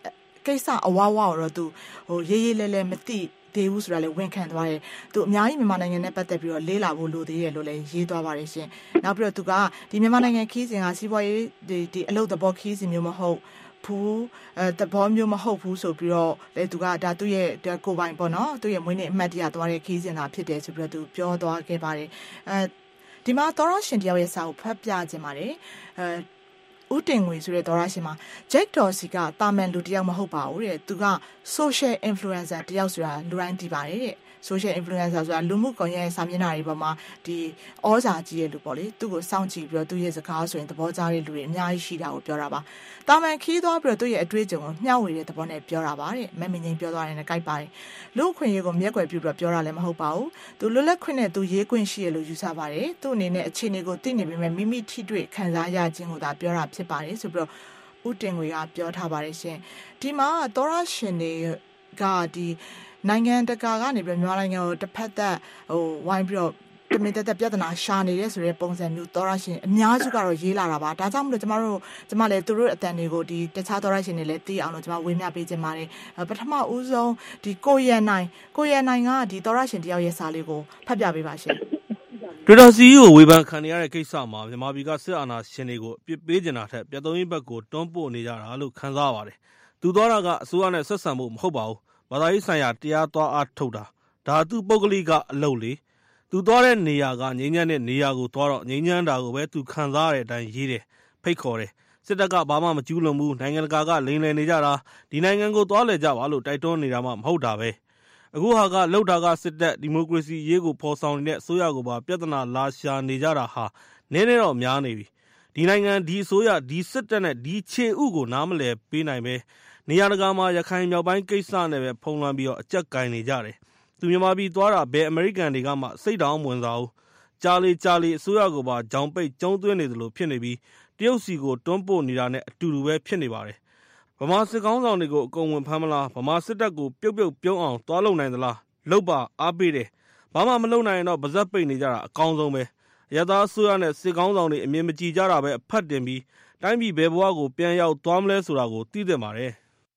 ကိစ္စအဝါဝါတော့သူဟိုရေးရေးလဲလဲမသိသေးဘူးဆိုတာလည်းဝန်ခံသွားတယ်သူအများကြီးမြန်မာနိုင်ငံနဲ့ပတ်သက်ပြီးတော့လေးလာဖို့လိုသေးတယ်လို့လည်းရေးသွားပါတယ်ရှင်နောက်ပြီးတော့သူကဒီမြန်မာနိုင်ငံခီးစဉ်ကစီးပွားရေးဒီဒီအလုပ်သဘောခီးစဉ်မျိုးမဟုတ်ဘူးအဲသဘောမျိုးမဟုတ်ဘူးဆိုပြီးတော့လေသူကဒါသူ့ရဲ့ကိုပိုင်ပေါ့နော်သူ့ရဲ့မွေးနေ့အမှတ်တရသွားတဲ့ခီးစဉ်သာဖြစ်တယ်ဆိုပြီးတော့သူပြောသွားခဲ့ပါတယ်အဲဒီမှာသောရရှင်တယောက်ရဲ့စာကိုဖတ်ပြခြင်းပါတယ်အဲဦးတင်ငွေဆိုတဲ့သောရရှင်မှာ Jack Dorsey ကတာမန်လူတယောက်မဟုတ်ပါဘူးတဲ့သူက social influencer တယောက်ဆိုတာလူတိုင်းသိပါတယ်တဲ့ social influencer ဆိုတာလူမှုကွန်ရက်စာမျက်နှာတွေပေါ်မှာဒီဩဇာကြီးရဲ့လူပေါ့လေသူ့ကိုစောင့်ကြည့်ပြီးတော့သူ့ရဲ့စကားဆိုရင်သဘောကျတဲ့လူတွေအများကြီးရှိတာကိုပြောတာပါတာမန်ခီးသွားပြီးတော့သူ့ရဲ့အတွေ့အကြုံကိုမျှဝေတဲ့သဘောနဲ့ပြောတာပါတဲ့မမင်းချင်းပြောသွားတယ်နဲ့ကြိုက်ပါတယ်လူခွင့်ရေးကိုမျက်ကွယ်ပြုပြီးတော့ပြောတာလည်းမဟုတ်ပါဘူးသူလွတ်လပ်ခွင့်နဲ့သူရေးခွင့်ရှိရလို့ယူဆပါတယ်သူ့အနေနဲ့အခြေအနေကိုသိနေပေမဲ့မိမိထိတွေ့ခံစားရခြင်းကိုသာပြောတာဖြစ်ပါတယ်ဆိုပြီးတော့ဦးတင်ငွေကပြောထားပါတယ်ရှင်ဒီမှာသောရရှင်တွေကဒီနိုင်ငံတကာကနေပြီးမြန်မာနိုင်ငံကိုတစ်ဖက်သက်ဟိုဝိုင်းပြီးတော့တမင်တက်တက်ပြဿနာရှာနေတဲ့ဆိုတဲ့ပုံစံမျိုးသောရရှင်အများစုကတော့ရေးလာတာပါဒါကြောင့်မလို့ကျမတို့ကျမလည်းသူတို့အတန်တွေကိုဒီတခြားသောရရှင်တွေလည်းသိအောင်လို့ကျမဝေမျှပေးခြင်းပါတယ်ပထမဦးဆုံးဒီကိုရနိုင်ကိုရနိုင်ကဒီသောရရှင်တယောက်ရဲ့စာလေးကိုဖတ်ပြပေးပါရှင်တွစ်တာစီကိုဝေဖန်ခံရတဲ့ကိစ္စမှာမြန်မာပြည်ကစစ်အာဏာရှင်တွေကိုအပြစ်ပေးနေတာထက်ပြည်သူ့ဘက်ကိုတွန်းပို့နေကြတာလို့ခန်းစားပါတယ်သူသွားတာကအစိုးရနဲ့ဆက်ဆံဖို့မဟုတ်ပါဘူးဘာသာရေးဆိုင်ရာတရားသွားအားထုတ်တာဒါသူပုဂ္ဂလိကအလုပ်လေသူသွားတဲ့နေရာကငြိမ်းချမ်းတဲ့နေရာကိုသွားတော့ငြိမ်းချမ်းတာကိုပဲသူခံစားရတဲ့အတိုင်းရေးတယ်ဖိတ်ခေါ်တယ်စစ်တပ်ကဘာမှမကျူးလွန်ဘူးနိုင်ငံတကာကလိမ်လည်နေကြတာဒီနိုင်ငံကိုသွားလည်ကြပါလို့တိုက်တွန်းနေတာမှမဟုတ်တာပဲအခုဟာကလှုပ်တာကစစ်တပ်ဒီမိုကရေစီရေးကိုဖော်ဆောင်နေတဲ့အစိုးရကိုပါပြဿနာလာရှာနေကြတာဟာနည်းနည်းတော့များနေပြီဒီနိုင်ငံဒီအစိုးရဒီစစ်တပ်နဲ့ဒီခြေဥကိုနားမလည်ပေးနိုင်ပဲနေရာတကာမှာရခိုင်မြောက်ပိုင်းကိစ္စနဲ့ပဲဖုံးလွှမ်းပြီးတော့အကြက်ကင်နေကြတယ်သူမြန်မာပြည်သွားတာဘယ်အမေရိကန်တွေကမှစိတ်တောင်ဝင်စားဘူးကြားလေကြားလေအစိုးရကိုပါဂျောင်ပိတ်ကျုံးသွင်းနေသလိုဖြစ်နေပြီးတရုတ်စီကိုတွန်းပို့နေတာနဲ့အတူတူပဲဖြစ်နေပါတယ်ဗမာစစ်ကောင်းဆောင်တွေကိုအကုန်ဝင်ဖမ်းမလားဗမာစစ်တပ်ကိုပြုတ်ပြုတ်ပြုံးအောင်သွားလုံနိုင်သလားလုတ်ပါအားပေးတယ်ဘာမှမလုပ်နိုင်ရင်တော့ပါဇက်ပိတ်နေကြတာအကောင်းဆုံးပဲရသားအစိုးရနဲ့စစ်ကောင်းဆောင်တွေအမြင်မကြည့်ကြတာပဲအဖတ်တင်ပြီးတိုင်းပြည်ဘယ်ဘဝကိုပြန်ရောက်သွားမလဲဆိုတာကိုသိသင့်ပါတယ်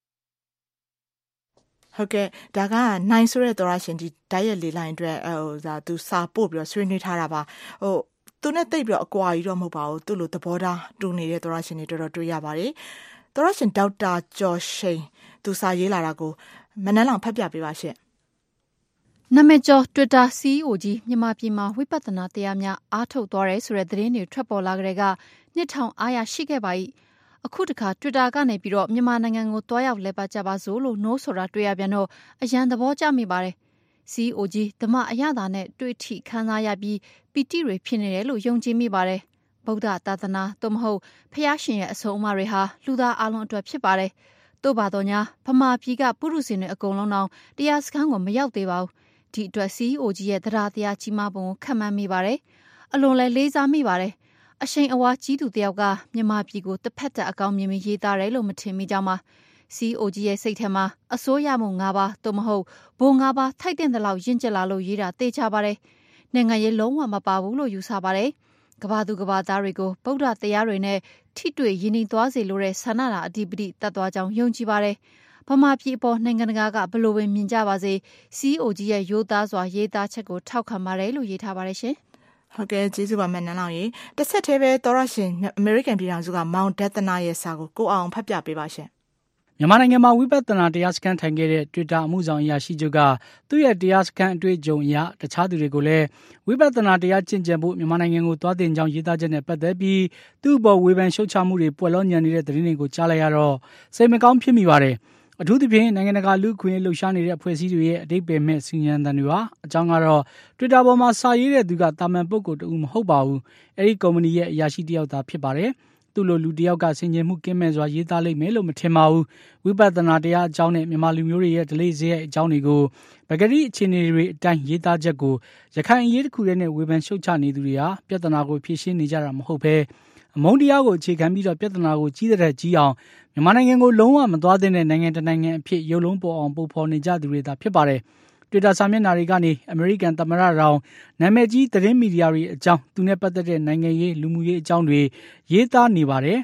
ဟုတ်ကဲ့ဒါကနိုင်ဆိုတဲ့သောရရှင်ဒီဓာတ်ရဲ့လေးလိုင်းအတွက်ဟိုဒါသူစာပို့ပြီးတော့ဆွေးနွေးထားတာပါဟိုသူနဲ့တိတ်ပြီးတော့အကွာကြီးတော့မဟုတ်ပါဘူးသူ့လိုသဘောထားတူနေတဲ့သောရရှင်တွေတော်တော်တွေ့ရပါတယ်သောရရှင်ဒေါက်တာကျော်ရှိန်သူစာရေးလာတာကိုမနက်လောင်ဖတ်ပြပေးပါရှင့်နာမည်ကျော် Twitter စီ အီ အို ကြီးမြန်မာပြည်မှာဝိပဿနာတရားများအားထုတ်သွားတယ်ဆိုတဲ့သတင်းတွေထွက်ပေါ်လာကြတဲ့ကနှစ်ထောင်အားရရှိခဲ့ပါ၏အခုတခါ Twitter ကနေပြီးတော့မြန်မာနိုင်ငံကိုတွားရောက်လဲပတ်ကြပါစို့လို့နှိုးဆိုတာတွေ့ရပြန်တော့အရန်သဘောကျမိပါတယ်။ စီ အီ အို ကြီးဓမ္မအရသာနဲ့တွေ့ထိခံစားရပြီးပီတိတွေဖြစ်နေတယ်လို့ယုံကြည်မိပါတယ်။ဗုဒ္ဓသာသနာသို့မဟုတ်ဖျားရှင်ရဲ့အဆုံးအမတွေဟာလူသားအလုံးအတွက်ဖြစ်ပါတယ်။သို့ပါတော့ညာဗမာပြည်ကပုရုษတွေအကုန်လုံးတော့တရားစခန်းကိုမရောက်သေးပါဘူး။ဒီအတွက် စီ အီ အို ကြီးရဲ့တရားတရားကြီးမားပုံကိုခံမှန်းမိပါတယ်။အလွန်လည်းလေးစားမိပါတယ်။အရှိန်အဝါကြီးသူတယောက်ကမြန်မာပြည်ကိုတစ်ဖက်သက်အကောင်းမြင်ပြီးရေးသားတယ်လို့မထင်မိကြပါ။ စီ အီ အို ကြီးရဲ့စိတ်ထဲမှာအစိုးရမှု၅ပါးသို့မဟုတ်ဘိုး၅ပါးထိုက်တဲ့လောက်ရင့်ကျက်လာလို့ရေးတာသိချပါတယ်။နိုင်ငံရေးလုံးဝမပါဘူးလို့ယူဆပါတယ်။ကဘာသူကဘာသားတွေကိုဗုဒ္ဓတရားတွေနဲ့ထိတွေ့ရင်းနှီးသွားစေလိုတဲ့ဆန္ဒတာအဓိပတိတတ်သွားကြောင်းယုံကြည်ပါတယ်။ဗမာပြည်အပေါ်နိုင်ငံတကာကဘလို့ပဲမြင်ကြပါစေ စီ အီ အို ကြီးရဲ့ရိုးသားစွာရေးသားချက်ကိုထောက်ခံပါတယ်လို့ရေးထားပါတယ်ရှင်။ဟုတ်ကဲ့ကျေးဇူးပါမနန်းလောင်ရေတစ်ဆက်တည်းပဲသောရရှင်အမေရိကန်ပြည်ထောင်စုကမောင်ဒက်သနာရဲ့စာကိုကိုအောင်ဖတ်ပြပေးပါရှင်မြန်မာနိုင်ငံမှာဝိပဿနာတရားစခန်းထိုင်ခဲ့တဲ့ Twitter အမှုဆောင်အရာရှိချုပ်ကသူ့ရဲ့တရားစခန်းအတွေ့အကြုံအရတခြားသူတွေကိုလည်းဝိပဿနာတရားကျင့်ကြံဖို့မြန်မာနိုင်ငံကိုသွားတင်ကြောင်းရေးသားချက်နဲ့ပတ်သက်ပြီးသူ့အပေါ်ဝေဖန်ရှုတ်ချမှုတွေပွက်လောညံနေတဲ့သတင်းတွေကိုကြားလိုက်ရတော့စိတ်မကောင်းဖြစ်မိပါတယ်အထူးသဖြင့်နိုင်ငံတကာလူ့ခွင့်ရေးလှုပ်ရှားနေတဲ့အဖွဲ့အစည်းတွေရဲ့အဓိပ္ပာယ်မဲ့စီရင်သံတွေပါအကြောင်းကတော့ Twitter ပေါ်မှာစာရေးတဲ့သူကတာမန်ပုဂ္ဂိုလ်တူမဟုတ်ပါဘူးအဲဒီကုမ္ပဏီရဲ့အရာရှိတစ်ယောက်သာဖြစ်ပါတယ်သူ့လိုလူတစ်ယောက်ကဆင်ခြင်မှုကင်းမဲ့စွာရေးသားလိမ့်မယ်လို့မထင်ပါဘူးဝိပဿနာတရားအကြောင်းနဲ့မြန်မာလူမျိုးတွေရဲ့ဓလေ့စရိုက်အကြောင်းတွေကိုပဂတိအခြေအနေတွေအတိုင်းရေးသားချက်ကိုရခိုင်အရေးတစ်ခုတည်းနဲ့ဝေဖန်ရှုတ်ချနေသူတွေဟာပြဿနာကိုဖြေရှင်းနေကြတာမဟုတ်ဘဲအမုန်းတရားကိုအခြေခံပြီးတော့ပြဿနာကိုကြီးတဲ့ကြီးအောင်မြန်မာနိုင်ငံကိုလုံးဝမသွားသင့်တဲ့နိုင်ငံတစ်နိုင်ငံအဖြစ်ရုပ်လုံးပေါ်အောင်ပုံဖော်နေကြသူတွေသာဖြစ်ပါတယ်Twitter စာမျက်နှာတွေကနေအမေရိကန်သမ္မတတောင်နာမည်ကြီးသတင်းမီဒီယာတွေအကြောင်းသူနဲ့ပတ်သက်တဲ့နိုင်ငံရေးလူမှုရေးအကြောင်းတွေရေးသားနေပါတယ်။ဘာ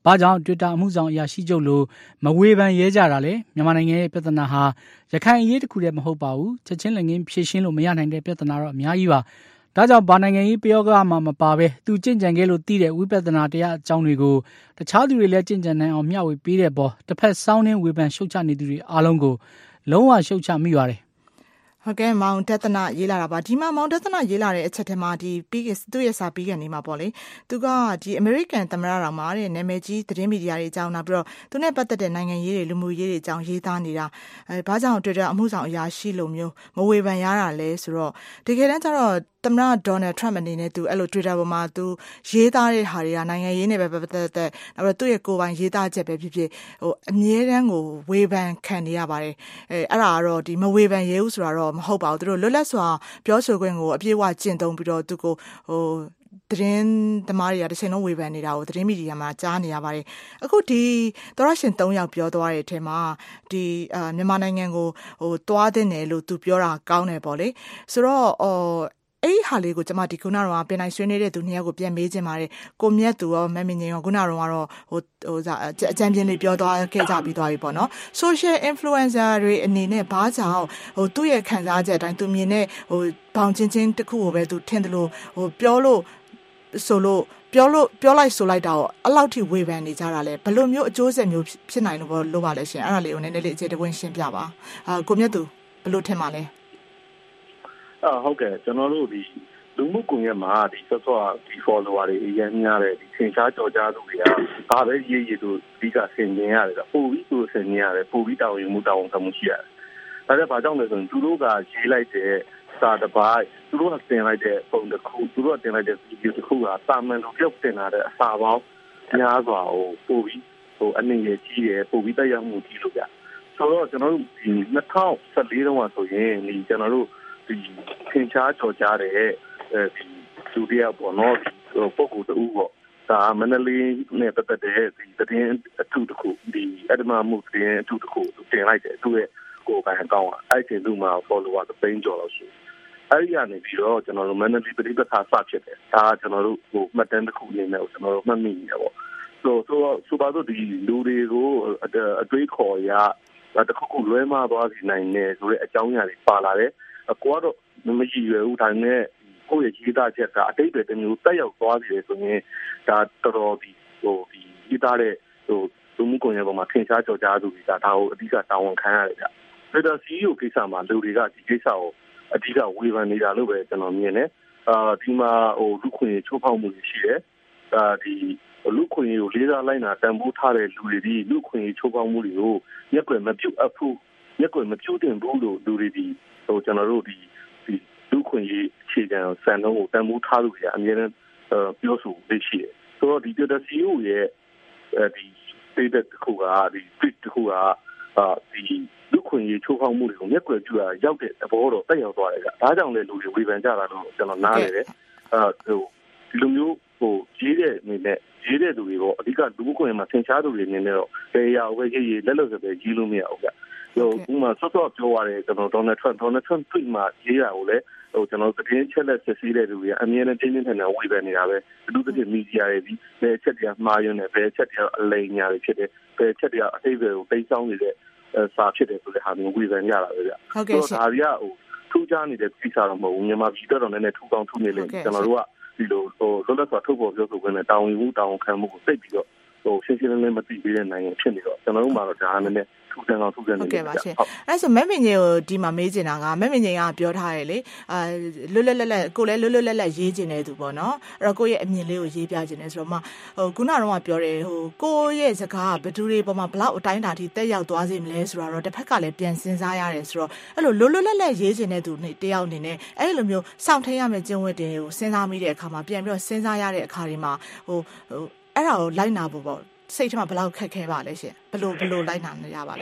ဘာကြောင့် Twitter အမှုဆောင်အရာရှိချုပ်လိုမဝေဖန်ရဲကြတာလဲမြန်မာနိုင်ငံရဲ့ပြဿနာဟာရခိုင်အရေးတစ်ခုတည်းမဟုတ်ပါဘူးချက်ချင်းလည်းငင်းဖြေရှင်းလို့မရနိုင်တဲ့ပြဿနာတော့အများကြီးပါဒါကြောင့်ဘာနိုင်ငံရေးပြောကမှမပါပဲသူကြင်ကြံခဲ့လို့တည်တဲ့ဝိပဿနာတရားအကြောင်းတွေကိုတခြားသူတွေလည်းကြင်ကြံနိုင်အောင်မျှဝေပေးတဲ့ပေါ်တစ်ဖက်စောင်းနှင်းဝေဖန်ရှုတ်ချနေသူတွေအားလုံးကိုလုံးဝရှုတ်ချမိပါတယ်ဟုတ်ကဲ့မောင်တသနာရေးလာတာပါဒီမှာမောင်တသနာရေးလာတဲ့အချက်ထဲမှာဒီပြီးသူ့ရဲ့စာပြီးကနေမှာပေါ့လေသူကဒီ American သမ္မတတော်မှာတဲ့နာမည်ကြီးသတင်းမီဒီယာတွေအကြောင်းနောက်ပြီးတော့သူနဲ့ပတ်သက်တဲ့နိုင်ငံရေးတွေလူမှုရေးတွေအကြောင်းရေးသားနေတာအဲဘာကြောင့် Twitter အမှုဆောင်အရာရှိလိုမျိုးမဝေဖန်ရတာလဲဆိုတော့တကယ်တမ်းကျတော့သမ္မတ Donald Trump အနေနဲ့သူအဲ့လို Twitter ပေါ်မှာသူရေးသားတဲ့ဟာတွေကနိုင်ငံရေးနဲ့ပဲပတ်သက်တဲ့နောက်တော့သူ့ရဲ့ကိုယ်ပိုင်ရေးသားချက်ပဲဖြစ်ဖြစ်ဟိုအမြဲတမ်းကိုဝေဖန်ခံနေရပါတယ်အဲအဲ့ဒါကတော့ဒီမဝေဖန်ရဲဘူးဆိုတာတော့မဟုတ်ပါဘူးသူတို့လွတ်လပ်စွာပြောဆိုခွင့်ကိုအပြည့်အဝကျင့်သုံးပြီးတော့သူကိုဟိုသတင်းသမားတွေကတစ်ချိန်လုံးဝေဖန်နေတာကိုသတင်းမီဒီယာမှာကြားနေရပါတယ်အခုဒီသောရရှင်၃ယောက်ပြောသွားတဲ့အထက်မှာဒီအာမြန်မာနိုင်ငံကိုဟိုတွားတဲ့နယ်လို့သူပြောတာကောင်းတယ်ပေါ့လေဆိုတော့အော်အဲ့ဟာလေးကိုကျွန်မဒီခုနကတော့ပင်နိုင်ဆွေးနေတဲ့သူနှစ်ယောက်ကိုပြန်မေးခြင်းပါတယ်ကိုမြတ်သူရောမမင်းငင်ရောခုနကတော့ဟိုဟိုအကြံပြင်းလေးပြောသွားခဲ့ကြပြီးသွားပြီပေါ့နော် social influencer တွေအနေနဲ့ဘာကြောင့်ဟိုသူ့ရဲ့ခံစားချက်အတိုင်းသူမြင်တဲ့ဟိုဘောင်ချင်းချင်းတစ်ခုကိုပဲသူထင်တယ်လို့ဟိုပြောလို့ဆိုလို့ပြောလို့ပြောလိုက်ဆိုလိုက်တာတော့အဲ့လောက်ထိဝေဖန်နေကြတာလဲဘယ်လိုမျိုးအကျိုးဆက်မျိုးဖြစ်နိုင်လို့လို့ပါလဲရှင်အဲ့ဒါလေးကိုနည်းနည်းလေးအခြေတဝင်းရှင်းပြပါအာကိုမြတ်သူဘယ်လိုထင်ပါလဲအာဟုတ်ကဲ့ကျွန်တော်တို့ဒီလူမှုကွန်ရက်မှာဒီဆော့ဆော့ဒီ follower တွေအရင်များတယ်ဒီသင်္ချားကြော်ကြားသူတွေကဘာပဲရေးရည်သူအဓိကဆင်ကျင်ရတယ်ပို့ပြီးသူဆင်ကျင်ရတယ်ပို့ပြီးတောင်းရင်မှုတောင်းခံမှုရှိရတယ်ဒါကြဘာကြောင့်လဲဆိုရင်သူတို့ကရေးလိုက်တဲ့စာတစ်ပိုင်းသူတို့ကတင်လိုက်တဲ့ပုံတစ်ခုသူတို့ကတင်လိုက်တဲ့ဗီဒီယိုတစ်ခုကတာမန်လူပြုတ်တင်လာတဲ့အစာပေါင်းများစွာကိုပို့ပြီးဟိုအနေရကြီးရယ်ပို့ပြီးတက်ရောက်မှုကြီးလို့ပြဆိုတော့ကျွန်တော်တို့ဒီ၂၀၁၄တုန်းကဆိုရင်ဒီကျွန်တော်တို့ဒီသင်္ချားကြော်ကြားတဲ့အဲဒီလူတွေပေါ့နော်ဒီပုံကူတူပေါ့ဒါမန္တလေးနဲ့ပတ်သက်တဲ့ဒီသတင်းအထူးတစ်ခုဒီအဒမမှုသတင်းအထူးတစ်ခုတင်လိုက်တယ်သူရဲ့ကိုယ်ပိုင်အကောင့်ကအဲ့ဒီလူမှာ follower တစ်သိန်းကျော်လို့ရှိအဲ့ဒီကနေပြီးတော့ကျွန်တော်တို့မန္တလေးပြည်ပခါစဖြစ်တယ်ဒါကျွန်တော်တို့ဟိုမှတ်တမ်းတစ်ခုအနေနဲ့ကျွန်တော်တို့မှတ်မိနေတယ်ပေါ့ဆိုဆိုဆိုပါတော့ဒီလူတွေကိုအတွေးခေါ်ရတခုခုလွဲမှားသွားစီနိုင်တယ်ဆိုတဲ့အကြောင်းအရာတွေပါလာတယ်အကွာတော့မကြည့်ရဘူးဒါနဲ့ကိုယ့်ရဲ့ရေးသားချက်ကအတိတ်ပဲတမျိုးတက်ရောက်သွားစီတယ်ဆိုရင်ဒါတော်တော်ဒီဟိုဒီရေးသားတဲ့ဟိုလူမှုကွန်ရက်ပေါ်မှာထင်ရှားကြော်ကြားသူတွေကဒါကိုအဓိကတာဝန်ခံရတယ်ဗျ။ Twitter စီ အီ အို ကိစ္စမှာလူတွေကဒီကိစ္စကိုအဓိကဝေဖန်နေတာလို့ပဲကျွန်တော်မြင်တယ်။အာဒီမှာဟိုလူခွင့်ချိုးဖောက်မှုရှိတယ်။ဒါဒီလူခွင့်ကိုလေးစားလိုက်တာတန်ဖိုးထားတဲ့လူတွေဒီလူခွင့်ချိုးဖောက်မှုတွေကိုမျက်ကွယ်မပြုတ်အဖို့မျက်ကွယ်မပြုတ်တင်ဘူးလို့လူတွေဒီဟိုကျွန်တော်တို့ဒီဒီလူခွင့်အခြေခံစံနှုန်းကိုတန်ဖိုးထားလို့ရအမြဲတမ်းပြောဆိုလေ့ရှိတယ်။ဆိုတော့ဒီ Twitter စီ အီ အို ရဲ့ဒီ status တစ်ခုကဒီ tweet တစ်ခုကအာဒီလူခွင့်ရေးချိုးဖောက်မှုတွေကိုမျက်ကွယ်ပြုတာရောက်တဲ့သဘောတော့တက်ရောက်သွားတယ်ကဒါကြောင့်လေလူတွေဝေဖန်ကြတာလို့ကျွန်တော်နားလေတယ်အဲဟိုဒီလိုမျိုးဟိုရေးတဲ့အနေနဲ့ရေးတဲ့သူတွေတော့အဓိကလူခွင့်မှာသင်ချားသူတွေအနေနဲ့တော့တရားဝဲရေးရေးလက်လို့ဆိုပဲရေးလို့မရဘူးကဟိုဥမာဆော့ဆော့ပြောရတယ်ကျွန်တော် Donald Trump Donald Trump tweet မှာရေးရကိုလေဟိုကျွန်တော်သတင်းချက်လက်စစ်ဆေးတဲ့လူတွေအမြဲတမ်းတင်းတင်းထန်ထန်ဝေဖန်နေတာပဲအထူးသဖြင့်မီဒီယာတွေဒီဘယ်ချက်တရားမှားယွင်းတယ်ဘယ်ချက်တရားအလိမ်ညာတွေဖြစ်တယ်ဘယ်ချက်တရားအသေးစိတ်ကိုသိမ်းဆောင်နေတဲ့စာဖြစ်တယ်ဆိုတဲ့ဟာမျိုးဝေဖန်ကြတာပဲဗျ။ဟုတ်ကဲ့ရှင်။ဒါတွေကဟိုထူးခြားနေတဲ့ကိစ္စတော့မဟုတ်ဘူးမြန်မာပြည်တော်တော်နဲ့ထူကောင်းထူနေလိမ့်မယ်ကျွန်တော်တို့ကဒီလိုဟိုလွတ်လပ်စွာထုတ်ဖော်ပြောဆိုခွင့်နဲ့တာဝန်ယူတာဝန်ခံမှုကိုသိပြီးတော့ဟိုရှင်းရှင်းလင်းလင်းမသိပေးတဲ့နိုင်ငံဖြစ်နေတော့ကျွန်တော်တို့မှာတော့ဒါကလည်းထူးဆန်းအောင်ထူးဆန်းနေတယ်ဗျ။ဟုတ်ကဲ့ပါရှင်။အဲ့ဆိုမက်မင်ကြီးကိုဒီမှာမေးချင်တာကမက်မင်ကြီးကပြောထားတယ်လေအာလွတ်လွတ်လပ်လပ်ကိုလည်းလွတ်လွတ်လပ်လပ်ရေးချင်တဲ့သူပေါ့နော်။အဲ့တော့ကိုယ့်ရဲ့အမြင်လေးကိုရေးပြချင်တယ်ဆိုတော့မှဟိုခုနကတော့ပြောတယ်ဟိုကိုယ့်ရဲ့စကားကဘယ်သူတွေပေါ်မှာဘလောက်အတိုင်းတာထိတက်ရောက်သွားစေမလဲဆိုတော့တစ်ဖက်ကလည်းပြန်စဉ်းစားရတယ်ဆိုတော့အဲ့လိုလွတ်လွတ်လပ်လပ်ရေးချင်တဲ့သူတယောက်အနေနဲ့အဲ့လိုမျိုးစောင့်ထိန်ရမယ့်ကျင့်ဝတ်တွေကိုစဉ်းစားမိတဲ့အခါမှာပြန်ပြီးတော့စဉ်းစားရတဲ့အခါတွေမှာဟိုဟိုအဲ့ဒါကိုလိုက်နာဖို့ပေါ့စိတ်ထဲမှာဘလောက်ခက်ခဲပါလဲရှင်ဘယ်လိုဘယ်လိုလိုက်နာနေရပါလဲ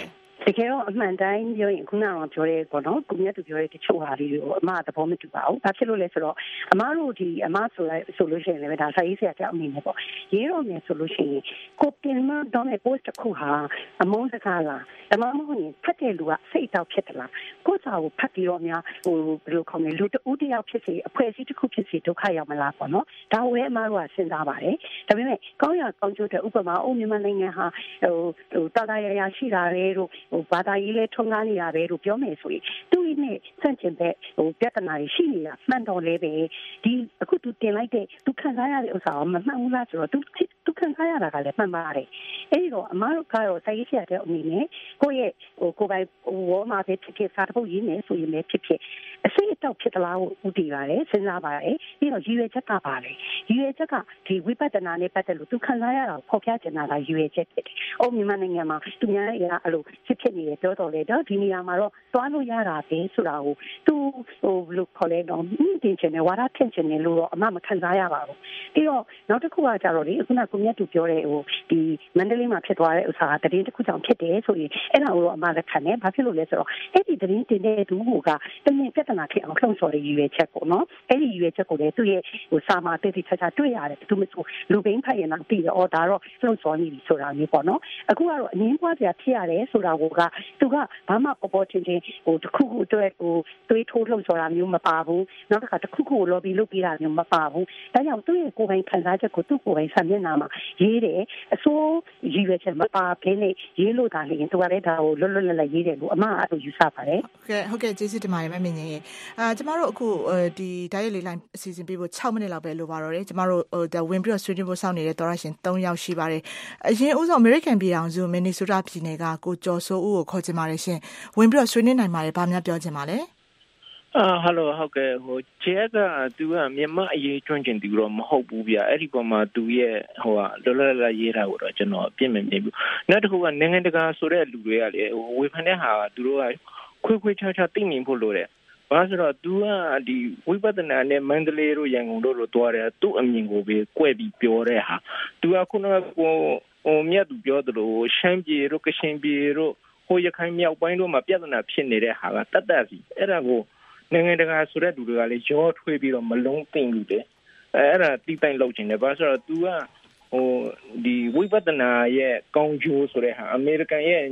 တကယ်တော့အမှန်တိုင်းပြောရင်ခုနကပြောရဲပေါ့နော်ကိုမြတ်သူပြောရဲတချို့ဟာလေးတွေကိုအမသဘောမတူပါဘူး။ဘာဖြစ်လို့လဲဆိုတော့အမတို့ဒီအမဆိုလိုက်ဆိုလို့ရှိရင်လည်းဒါစာရေးဆရာကြောင့်အနေနဲ့ပေါ့ရေးတော့မယ်ဆိုလို့ရှိရင်ကိုတင်မတော့တဲ့ post တစ်ခုဟာအမုန်းစကားလားအမမဟုတ်ရင်ဖတ်တဲ့လူကစိတ်တောက်ဖြစ်သလားကိုစာကိုဖတ်ပြီးတော့များဟိုဘယ်လိုခေါ်မလဲလူတဦးတယောက်ဖြစ်စေအဖွဲ့အစည်းတစ်ခုဖြစ်စေဒုက္ခရောက်မလားပေါ့နော်ဒါဝဲအမတို့ကစဉ်းစားပါတယ်ဒါပေမဲ့ကောင်းရကောင်းကျိုးတဲ့ဥပမာအိုးမြန်မာနိုင်ငံဟာဟိုဟိုတာတာရရရှိတာလေတို့ဟိုဘာသာရေးလဲထုံကားနေတာပဲတို့ပြောမယ်ဆိုရင်သူ့နဲ့ဆန့်ကျင်တဲ့ဟိုပြဿနာတွေရှိနေတာမှန်တော်လဲပဲဒီအခုသူတင်လိုက်တဲ့သူခံစားရတဲ့ဥစ္စာကမမှန်ဘူးလားဆိုတော့သူသူခံစားရတာကလည်းမှန်ပါတယ်အဲဒီတော့အမတို့ကတော့စာရေးဆရာတဲ့အနေနဲ့ကိုယ့်ရဲ့ဟိုကိုယ်ပိုင်ဝေါ်မှာဖြစ်ဖြစ်စာတစ်ပုဒ်ရေးနေဆိုရင်လည်းဖြစ်ဖြစ်အစိတ်အတောက်ဖြစ်သလားကိုဥတည်ပါတယ်စဉ်းစားပါတယ်ပြီးတော့ရည်ရွယ်ချက်ကပါလေရည်ရွယ်ချက်ကဒီဝိပဿနာနဲ့ပတ်သက်လို့သူခံစားရတာကိုဖော်ပြချင်တာကရည်ရွယ်ချက်ဖြစ်တယ်။အိုမြန်မာနိုင်ငံမှာသူများရဲ့အဲ့လိုဖြစ်ဖြစ်နေတယ်ပြောတော်လေတော့ဒီနေရာမှာတော့သွားလို့ရတာပဲဆိုတာကိုသူဟိုဘယ်လိုခေါ်လဲတော့တင်ချင်တယ်ဝါဒထင်ချင်တယ်လို့တော့အမှမခံစားရပါဘူး။ပြီးတော့နောက်တစ်ခုကကြတော့လေခုနကကိုမြတ်သူပြောတဲ့ဟိုဒီမန္တလေးမှာဖြစ်သွားတဲ့ဥစ္စာကတရင်တစ်ခုကြောင့်ဖြစ်တယ်ဆိုရင်အဲ့ဒါကိုတော့အမှလက်ခံတယ်။ဘာဖြစ်လို့လဲဆိုတော့အဲ့ဒီတရင်တင်တဲ့သူကတမင်ပြဿနာဖြစ်အောင်လှုံ့ဆော်တဲ့ရည်ရွယ်ချက်ပေါ့နော်။အဲ့ဒီရည်ရွယ်ချက်ကိုလည်းသူ့ရဲ့ဟိုစာမှာတည်တည်ချာချာတွေ့ရတယ်သူမဆိုလူပင်းဖတ်ရင်တော့ပြီးတော့အော်ဒါတော့လှုံ့ဆော်နေပြီဆိုတာမျိုးပေါ့နော်။အခုကတော့အငင်းပွားစရာဖြစ်ရတယ်ဆိုတာကသူကဘာမှပေါ်ပေါ်ချင်းချင်းဟိုတစ်ခုခုအတွက်ဟိုတွေးထိုးလှုပ်ဆော်တာမျိုးမပါဘူးနောက်တစ်ခါတစ်ခုခုကို lobby လုပ်ပေးတာမျိုးမပါဘူးဒါကြောင့်သူ့ရဲ့ကိုယ်ပိုင်ခံစားချက်ကိုသူ့ကိုယ်ပိုင်ဆံမျက်နှာမှာရေးတယ်အစိုးရည်ရွယ်ချက်မပါဘဲနဲ့ရေးလို့တာလေသူကလည်းဒါကိုလွတ်လွတ်လပ်လပ်ရေးတယ်လို့အမအဲ့လိုယူဆပါတယ်ဟုတ်ကဲ့ဟုတ်ကဲ့ကျေးဇူးတင်ပါတယ်မမင်းကြီးအာကျမတို့အခုဒီဓာတ်ရိုက်လေးလိုင်းအစီအစဉ်ပေးဖို့၆မိနစ်လောက်ပဲလိုပါတော့တယ်ကျမတို့ဟိုဒါဝင်ပြီးတော့ဆွေးနွေးဖို့စောင့်နေတဲ့သောရရှင်၃ယောက်ရှိပါတယ်အရင်ဦးဆုံး American ပြည်အောင်စုမင်နီဆိုတာပြည်နယ်ကကိုကျော်စိုးဦးကိုခေါ်ချင်ပါတယ်ရှင်ဝင်ပြီးတော့ဆွေးနွေးနိုင်ပါတယ်ဘာများပြောချင်ပါလဲအာဟယ်လိုဟုတ်ကဲ့ဟိုချဲကသူကမြန်မာအရေးကျွမ်းကျင်သူတော့မဟုတ်ဘူးဗျအဲ့ဒီပေါ်မှာသူရဲ့ဟိုကလောလောလရေးတာကိုတော့ကျွန်တော်အပြစ်မမြင်ဘူးနောက်တစ်ခုကနိုင်ငံတကာဆိုတဲ့လူတွေကလေဟိုဝေဖန်တဲ့ဟာကသူတို့ကခွေးခွေးချာချာသိမြင်ဖို့လိုတယ်ဘာဆိုတော့ तू ကဒီဝိပဿနာနဲ့မန္တလေးတို့ရန်ကုန်တို့လိုတွားတယ်သူ့အမြင်ကိုပဲကွဲပြီးပြောတဲ့ဟာ तू ကခုနကဟိုဟိုမြတ်သူပြောသလိုရှမ်းပြည်တို့ကချင်ပြည်တို့ဟိုရခိုင်မြောက်ပိုင်းတို့မှာပြဿနာဖြစ်နေတဲ့ဟာကတတ်တတ်စီအဲ့ဒါကိုနိုင်ငံတကာဆိုတဲ့လူတွေကလည်းရောထွေးပြီးတော့မလုံးသိမ့်ဘူးတဲ့အဲ့ဒါတိတိုင်လောက်ချင်တယ်ဘာဆိုတော့ तू ကဟိုဒီဝိပဿနာရဲ့ကောင်းကျိုးဆိုတဲ့ဟာအမေရိကန်ရဲ့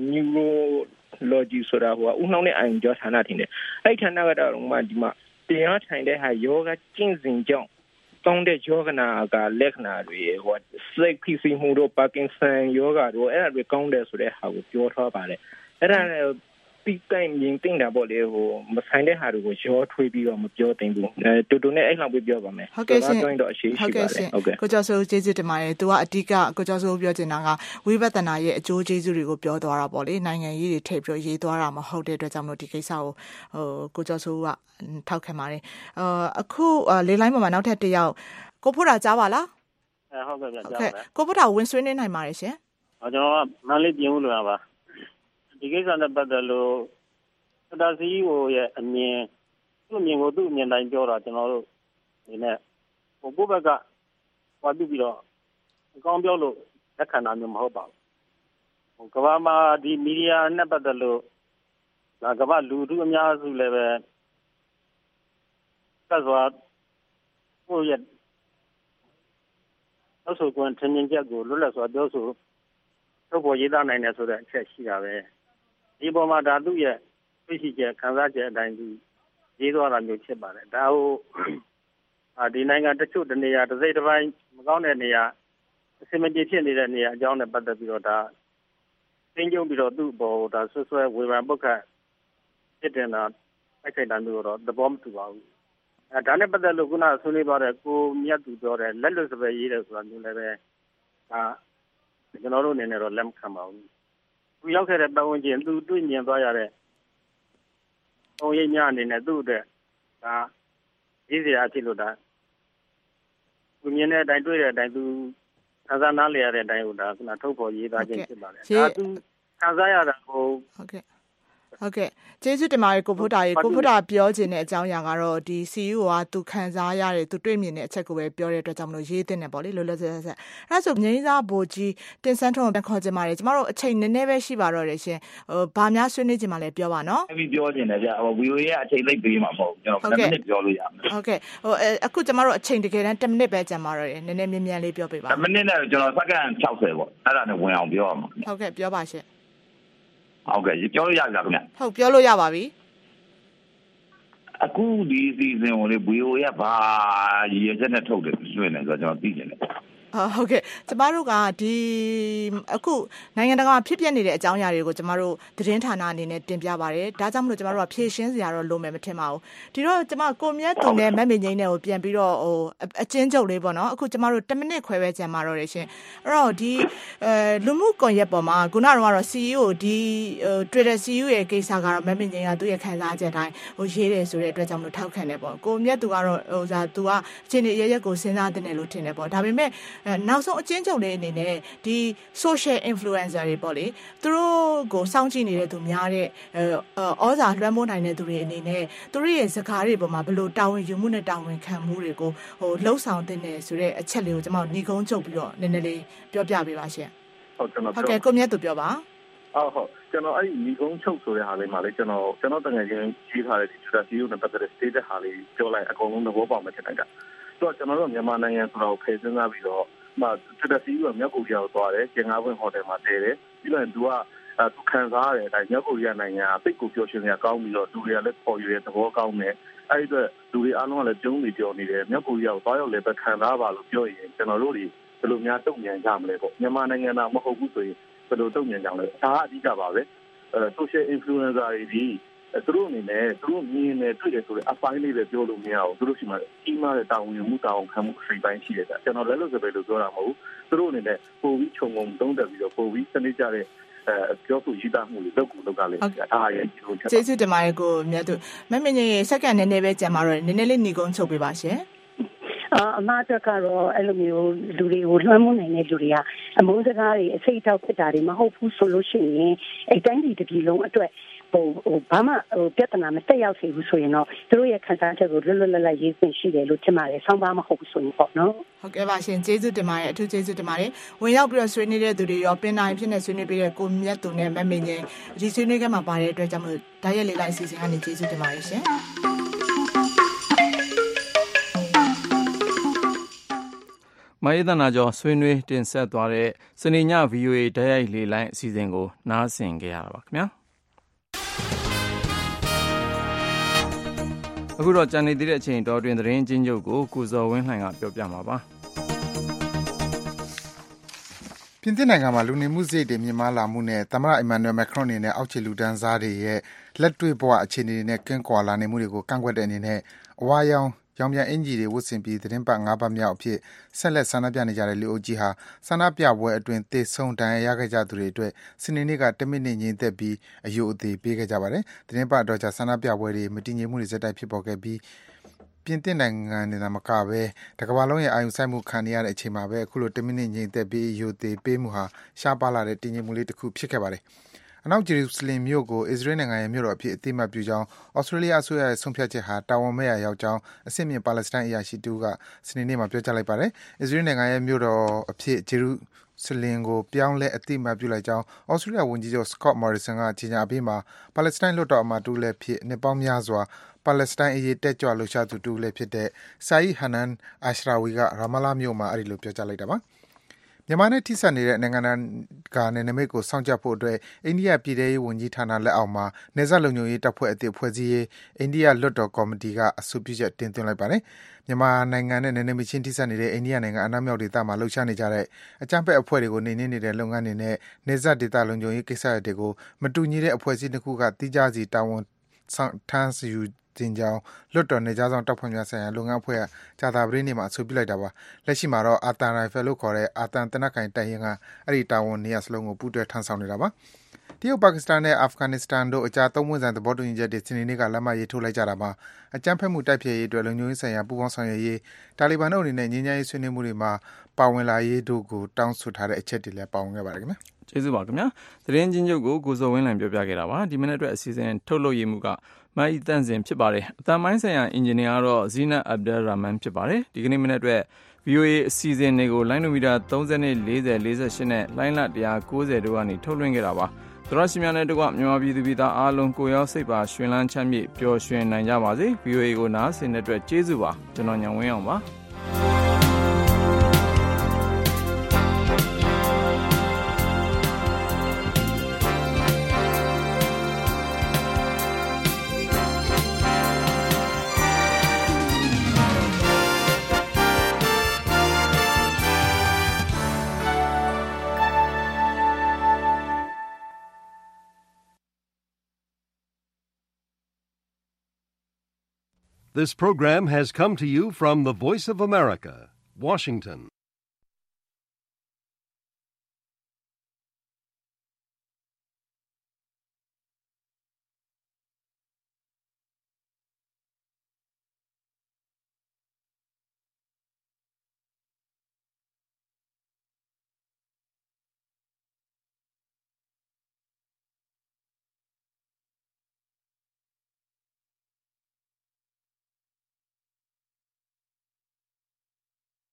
neurology ဆိုတာဟိုဥနှောင်းနဲ့အန်ကြောဌာနထင်တယ်အဲ့ဌာနကတော့မှဒီမှာတရားထိုင်တဲ့ဟာယောဂကျင့်စဉ်ကြောင့်ကောင်းတဲ့ယောဂနာကလက္ခဏာတွေဟိုစိတ်ဖိစီးမှုတို့ပါကင်ဆန်ယောဂတို့အဲ့ဒါတွေကောင်းတယ်ဆိုတဲ့ဟာကိုပြောထားပါတယ်အဲ့ဒါလည်းတိတိုင်မြင်တင်တာပေါ့လေဟိုမဆိုင်တဲ့ဟာတွေကိုရောထွေးပြီးတော့မပြောသိဘူးအဲတူတူနဲ့အဲ့လောက်ပဲပြောပါမယ်ဟုတ်ကဲ့ရှင်ဟုတ်ကဲ့ရှင်ဟုတ်ကဲ့ကိုကျော်စိုးကျေးဇူးတင်ပါတယ်သူကအဓိကကိုကျော်စိုးပြောချင်တာကဝိပဿနာရဲ့အကျိုးကျေးဇူးတွေကိုပြောသွားတာပေါ့လေနိုင်ငံရေးတွေထည့်ပြီးရေးသွားတာမဟုတ်တဲ့အတွက်ကြောင့်မလို့ဒီကိစ္စကိုဟိုကိုကျော်စိုးကထောက်ခံပါတယ်အာအခုလေးလိုင်းပေါ်မှာနောက်ထပ်တစ်ယောက်ကိုဖို့တာကြားပါလားအဲဟုတ်ကဲ့ကြားပါမယ်ကိုဖို့တာဝင်ဆွေးနေနိုင်ပါတယ်ရှင်ဟောကျွန်တော်ကမန္တလေးပြင်ဦးလွင်ပါဒီကိစ္စနဲ့ပတ်သက်လို့တာစီဟိုရဲ့အမြင်သူ့အမြင်ကိုသူ့အမြင်တိုင်းပြောတာကျွန်တော်တို့ဒီနဲ့ဟိုကိုယ့်ဘက်ကဟောပြီးပြီးတော့အကောင်းပြောလို့လက်ခံတာမျိုးမဟုတ်ပါဘူးဟိုကမ္ဘာမှာဒီမီဒီယာနဲ့ပတ်သက်လို့ဒါကမ္ဘာလူထုအများစုလည်းပဲကစွာဟိုရဲ့အဆိုကွန်ထင်းချင်းချက်ကိုလွတ်လပ်စွာပြောဆိုထုတ်ပေါ်ရေးသားနိုင်တယ်ဆိုတဲ့အချက်ရှိတာပဲဒီပေါ်မှာဒါသူ့ရဲ့သိရှိချက်ခံစားချက်အတိုင်းသူရေးသွားတာမျိုးဖြစ်ပါတယ်ဒါဟိုဒီနိုင်ငံတချို့တနေရာတစ်စိတ်တစ်ပိုင်းမကောင်းတဲ့နေရာအစမပြေဖြစ်နေတဲ့နေရာအကြောင်းနဲ့ပတ်သက်ပြီးတော့ဒါသိကြုံပြီးတော့သူ့ဘောဒါဆွဆွဲဝေဖန်ပုတ်ခတ်ဖြစ်တင်တာတိုက်ခိုက်တာမျိုးတော့သဘောမတူပါဘူးအဲဒါနဲ့ပတ်သက်လို့ခုနဆွေးနွေးသွားတဲ့ကိုမြတ်သူပြောတဲ့လက်လွတ်စပယ်ရေးတယ်ဆိုတာမျိုးလည်းပဲဒါကျွန်တော်တို့အနေနဲ့တော့လက်မခံပါဘူးသူရောက်ခဲ့တဲ့ပတ်ဝန်းကျင်သူတွေ့မြင်သွားရတဲ့ဟိုရိပ်များအနေနဲ့သူ့အတွက်ဒါရေးစရာဖြစ်လို့ဒါသူမြင်တဲ့အတိုင်းတွေ့တဲ့အတိုင်းသူခံစားနားလည်ရတဲ့အတိုင်းဟိုဒါခုနထုတ်ဖော်ရေးသားခြင်းဖြစ်ပါတယ်ဒါသူခံစားရတာဟိုဟုတ်ကဲ့ဟုတ်ကဲ့ကျေးဇူးတင်ပါတယ်ကိုဖိုးတာရေကိုဖိုးတာပြောခြင်းတဲ့အကြောင်းအရာကတော့ဒီ C E O ကသူခံစားရတယ်သူတွေ့မြင်တဲ့အချက်ကိုပဲပြောတဲ့အတွက်ကြောင့်မလို့ရေးတင်တယ်ပေါ့လေလောလောဆယ်ဆယ်အဲ့ဒါဆိုငိမ့်စားဘိုလ်ကြီးတင်ဆန်းထုံးကိုခေါ်ကြပါတယ်ကျမတို့အချိန်နည်းနည်းပဲရှိပါတော့တယ်ရှင်ဟိုဘာများဆွေးနွေးကြမှာလဲပြောပါနော်အဲ့ဒီပြောခြင်းတယ်ဗျဟို V O A ကအချိန်သိပ်ပေးမှာမဟုတ်ကျွန်တော်ten minuteပြောလို့ရမယ်ဟုတ်ကဲ့ဟိုအခုကျမတို့အချိန်တကယ်တမ်းten minuteပဲကြံပါတော့တယ်နည်းနည်းမြင်းမြန်းလေးပြောပေးပါ ten minute နဲ့ကျွန်တော်စက္ကန့်sixtyပေါ့အဲ့ဒါနဲ့ဝင်အောင်ပြောရမှာဟုတ်ကဲ့ပြောပါရှင်ဟုတ်ကဲ့ပြောလို့ရပြီလားခင်ဗျဟုတ်ပြောလို့ရပါပြီအခုဒီစီစဉ်ကိုလေ V O A ကဘာရည်ရချက်နဲ့ထုတ်တယ်လွှင့်တယ်ဆိုတော့ကျွန်တော်သိချင်တယ်ဟုတ်ကဲ့ကျမတို့ကဒီအခုနိုင်ငံတကာဖြစ်ပျက်နေတဲ့အကြောင်းအရာတွေကိုကျမတို့သတင်းဌာနအနေနဲ့တင်ပြပါတယ်ဒါကြောင့်မလို့ကျမတို့ကဖြည့်ရှင်းစရာတော့လိုမယ်မထင်ပါဘူးဒီတော့ကျမကိုမြတ်သူနဲ့မက်မေငိမ့်နဲ့ကိုပြန်ပြီးတော့ဟိုအချင်းချုပ်လေးပေါ့နော်အခုကျမတို့ten minuteခွဲပဲကြံပါတော့တယ်ရှင်အဲ့တော့ဒီအဲလူမှုကွန်ရက်ပေါ်မှာခုနကတော့ C E O ဒီ Twitter C E O ရဲ့ကိစ္စကတော့မက်မေငိမ့်ကသူ့ရဲ့ခံစားချက်တိုင်းဟိုရေးတယ်ဆိုတဲ့အတွက်ကြောင့်မလို့ထောက်ခံတယ်ပေါ့ကိုမြတ်သူကတော့ဟိုစားသူကအခြေအနေရရက်ကိုစဉ်းစားတင်တယ်လို့ထင်တယ်ပေါ့ဒါပေမဲ့နောက်ဆုံးအချင်းချုပ်လေးအနေနဲ့ဒီ social influencer တွေပေါ့လေသူတို့ကိုစောင့်ကြည့်နေတဲ့သူများတဲ့ဩဇာလွှမ်းမိုးနိုင်တဲ့သူတွေအနေနဲ့သူတို့ရဲ့စကားတွေပေါ်မှာဘယ်လိုတာဝန်ယူမှုနဲ့တာဝန်ခံမှုတွေကိုဟိုလှုပ်ဆောင်တင်နေဆိုတဲ့အချက်လေးကိုကျွန်မညီကုန်းချုပ်ပြီးတော့နည်းနည်းလေးပြောပြပေးပါရှင်ဟုတ်ကျွန်တော်ဟုတ်ကဲ့ကိုမြတ်သူပြောပါဟုတ်ဟုတ်ကျွန်တော်အဲ့ဒီညီကုန်းချုပ်ဆိုတဲ့ဟာလေးမှာလေကျွန်တော်ကျွန်တော်တကယ်ချင်းရေးထားတဲ့ဒီ Twitter C E O နဲ့ပတ်သက်တဲ့ state ဟာလေးပြောလိုက်အကုန်လုံးသဘောပေါက်မှထင်တယ်ကဆိုတော့ကျွန်တော်တို့မြန်မာနိုင်ငံဆိုတော့ဖယ်စဉ်းစားပြီးတော့မှာတက်တက်စီးကမြောက်ကိုရီးယားကိုသွားတယ်ကျင်ငါးပွင့်ဟိုတယ်မှာတည်တယ်ပြီးတော့သူကသူခံစားရတဲ့အတိုင်းမြောက်ကိုရီးယားနိုင်ငံကပိတ်ကိုပြောရှင်ရကောင်းပြီးတော့လူတွေကလည်းပေါ်ရတဲ့သဘောကောင်းတယ်အဲ့ဒီတော့လူတွေအားလုံးကလည်းကျုံးနေပြောနေတယ်မြောက်ကိုရီးယားကိုသွားရောက်လည်းပဲခံစားပါလို့ပြောရင်ကျွန်တော်တို့တွေဘယ်လိုများတုံ့ပြန်ကြမလဲပေါ့မြန်မာနိုင်ငံသားမဟုတ်ဘူးဆိုရင်ဘယ်လိုတုံ့ပြန်ကြမလဲဒါအဓိကပါပဲအဲ social influencer တွေဒီသူတို့အနေနဲ့သူတို့မြင်နေတွေ့တယ်ဆိုတဲ့အပိုင်းလေးပဲပြောလို့မရဘူးသူတို့ရှိမှကြီးမားတဲ့တာဝန်ယူမှုတာဝန်ခံမှုအစိပ်ပိုင်းရှိတယ်ကျွန်တော်လည်းလို့ဆိုပဲလို့ပြောတာမဟုတ်ဘူးသူတို့အနေနဲ့ပိုပြီးခြုံငုံသုံးတက်ပြီးတော့ပိုပြီးစနစ်ကြတဲ့အဲပြောဆိုရည်သားမှုတွေလုပ်ကိုလုပ်ကြလေဒါအရင်ကျွန်တော်ကျေးဇူးတင်ပါတယ်ကိုမြတ်သူမမင်းကြီးစက္ကန့်နည်းနည်းပဲကြံပါတော့နည်းနည်းလေးညီကုန်းချုပ်ပေးပါရှင်အမတ်ကတော့အဲ့လိုမျိုးလူတွေကိုလွှမ်းမိုးနိုင်တဲ့လူတွေကအမုန်းစကားတွေအစိတ်အထောက်ဖြစ်တာတွေမဟုတ်ဘူးဆိုလို့ရှိရင်အဲ့တိုင်းဒီတစ်ပြည်လုံးအတွက်ဟိုဟိုဘာမှဟိုပြဿနာမတက်ရောက်စေဘူးဆိုရင်တော့သူတို့ရဲ့ခံစားချက်ကိုလွတ်လွတ်လပ်လပ်ရေးခွင့်ရှိတယ်လို့ထင်ပါတယ်ဆောင်းပါမဟုတ်ဘူးဆိုရင်ပေါ့နော်ဟုတ်ကဲ့ပါရှင်ကျေးဇူးတင်ပါတယ်အထူးကျေးဇူးတင်ပါတယ်ဝင်ရောက်ပြီးတော့ဆွေးနွေးတဲ့သူတွေရောပင်တိုင်းဖြစ်နေဆွေးနွေးပေးတဲ့ကိုမြတ်သူနဲ့မမင်းကြီးဒီဆွေးနွေးခန်းမှာပါတဲ့အတွက်ကြောင့်မို့ဓာတ်ရက်လေးလိုက်အစီအစဉ်ကနေကျေးဇူးတင်ပါတယ်ရှင်မယေသနာကျော်ဆွေးနွေးတင်ဆက်သွားတဲ့စနေည V O A ဓာတ်ရိုက်လေးလိုင်းအစီအစဉ်ကိုနားဆင်ကြရတာပါခင်ဗျာအခုတော့ကြံနေသေးတဲ့အချိန်တော်တွင်သတင်းချင်းချုပ်ကိုကိုဇော်ဝင်းလှိုင်ကပြောပြမှာပါပြင်သစ်နိုင်ငံမှာလူနေမှုစရိတ်တွေမြင့်မားလာမှုနဲ့သမ္မတအီမန်နျူယ်မက်ခရွန်နဲ့အောက်ခြေလူတန်းစားတွေရဲ့လက်တွေ့ဘဝအခြေအနေတွေနဲ့ကင်းကွာလာနေမှုတွေကိုကန့်ကွက်တဲ့အနေနဲ့အဝါရောင်ရောင်ပြန်အင်ဂျီတွေဝတ်ဆင်ပြီးသတင်းပတ်ငါးပတ်မြောက်အဖြစ်ဆက်လက်ဆန္ဒပြနေကြတဲ့လူအုပ်ကြီးဟာဆန္ဒပြပွဲအတွင်းသေဆုံးဒဏ်ရာရခဲ့ကြသူတွေအတွက်စနေနေ့ကတမိနစ်ငြိမ်သက်ပြီးအယုအသေးပေးခဲ့ကြပါတယ်။သတင်းပတ်တော့ကြာဆန္ဒပြပွဲတွေမတည်ငြိမ်မှုတွေဇက်တိုက်ဖြစ်ပေါ်ခဲ့ပြီးပြင်သစ်နိုင်ငံနေတာမကပဲတကမ္ဘာလုံးရဲ့အာရုံစိုက်မှုခံနေရတဲ့အချိန်မှာပဲအခုလိုတမိနစ်ငြိမ်သက်ပြီးအယုသေးပေးမှုဟာရှားပါလာတဲ့တည်ငြိမ်မှုလေးတစ်ခုဖြစ်ခဲ့ပါတယ်။အနောက်ဂျေရုဆလင်မြို့ကိုအစ္စရေးနိုင်ငံရဲ့မြို့တော်အဖြစ်အသိအမှတ်ပြုကြောင်းဩစတြေးလျအစိုးရရဲ့ဆုံးဖြတ်ချက်ဟာတာဝန်မဲ့ရာရောက်ကြောင်းအစစ်မြင့်ပါလက်စတိုင်းအရာရှိတူကစနေနေ့မှာပြောကြားလိုက်ပါတယ်။အစ္စရေးနိုင်ငံရဲ့မြို့တော်အဖြစ်ဂျေရုဆလင်ကိုပြောင်းလဲအသိအမှတ်ပြုလိုက်ကြောင်းဩစတြေးလျဝန်ကြီးချုပ် Scott Morrison ကကြေညာပြီးမှပါလက်စတိုင်းလွှတ်တော်အမတ်တူလည်းဖြစ်နှစ်ပေါင်းများစွာပါလက်စတိုင်းအရေးတက်ကြွလှုပ်ရှားသူတူလည်းဖြစ်တဲ့ Saeed Hanan Ashrawi ကရာမာလာမြို့မှာအဲဒီလိုပြောကြားလိုက်တာပါ။မြန်မာနဲ့ထိစပ်နေတဲ့နိုင်ငံကနယ်နိမိတ်ကိုစောင့်ကြဖို့အတွက်အိန္ဒိယပြည်ထရေးဝန်ကြီးဌာနလက်အောက်မှာနေဆက်လုံခြုံရေးတပ်ဖွဲ့အသစ်ဖွဲ့စည်းရေးအိန္ဒိယလွှတ်တော်ကော်မတီကအဆိုပြုချက်တင်သွင်းလိုက်ပါတယ်။မြန်မာနိုင်ငံနဲ့နယ်နိမိတ်ချင်းထိစပ်နေတဲ့အိန္ဒိယနိုင်ငံအနောက်မြောက်ဒေသမှာလှုပ်ရှားနေကြတဲ့အကြမ်းဖက်အဖွဲ့တွေကိုနှိမ်နင်းနေတဲ့လုပ်ငန်းတွေနဲ့နေဆက်ဒေသလုံခြုံရေးကိစ္စတွေကိုမတူညီတဲ့အဖွဲ့အစည်းတစ်ခုကတိကျစီတာဝန်ထမ်းယူတင်ကြောင်းလွတ်တော်နေကြဆောင်တပ်ဖွဲ့များဆိုင်ရာလုပ်ငန်းအဖွဲ့ကကြာသပတေးနေ့မှာအဆိုပြုလိုက်တာပါလက်ရှိမှာတော့အာတန်ရိုင်ဖယ်လို့ခေါ်တဲ့အာတန်တနက်ကိုင်တိုင်ရင်ကအဲ့ဒီတာဝန်နေရာစလုံးကိုပူးတွဲထမ်းဆောင်နေတာပါတရုတ်ပါကစ္စတန်နဲ့အာဖဂန်နစ္စတန်တို့အကြားသုံးပွင့်ဆိုင်သဘောတူညီချက်တွေစနေနေ့ကလက်မှတ်ရေးထိုးလိုက်ကြတာမှာအကြမ်းဖက်မှုတိုက်ဖျက်ရေးအတွက်လုံခြုံရေးဆိုင်ရာပူးပေါင်းဆောင်ရွက်ရေးတာလီဘန်တို့အနေနဲ့ငြိမ်းချမ်းရေးဆွေးနွေးမှုတွေမှာပါဝင်လာရေးတို့ကိုတောင်းဆိုထားတဲ့အချက်တွေလည်းပါဝင်ခဲ့ပါတယ်ခင်ဗျာကျေးဇူးပါခင်ဗျာသတင်းချင်းချုပ်ကိုကိုစောဝင်းလံပြောပြခဲ့တာပါဒီမနေ့အတွက်အစီအစဉ်ထုတ်လုပ်ရမှုကမအီတန့်စင်ဖြစ်ပါတယ်အတန်ပိုင်းဆိုင်ရာအင်ဂျင်နီယာကတော့ဇီနတ်အဗ်ဒယ်ရာမန်ဖြစ်ပါတယ်ဒီကနေ့မနေ့အတွက် ဗွီအိုအေ အစီအစဉ်တွေကိုလိုင်းနိုမီတာသုံး၀ ၄၀ ၄၈နဲ့လိုင်းလတစ်ရာကိုးဆယ်တို့ကနေထုတ်လွှင့်ခဲ့တာပါသောရရှိများနဲ့တကွမြန်မာပြည်သူပြည်သားအားလုံးကိုရောက်စိတ်ပါရွှင်လန်းချမ်းမြေ့ပျော်ရွှင်နိုင်ကြပါစေ ဗွီအိုအေ ကိုနားဆင်တဲ့အတွက်ကျေးဇူးပါကျွန်တော်ညံဝင်းအောင်ပါ This program has come to you from the Voice of America, Washington.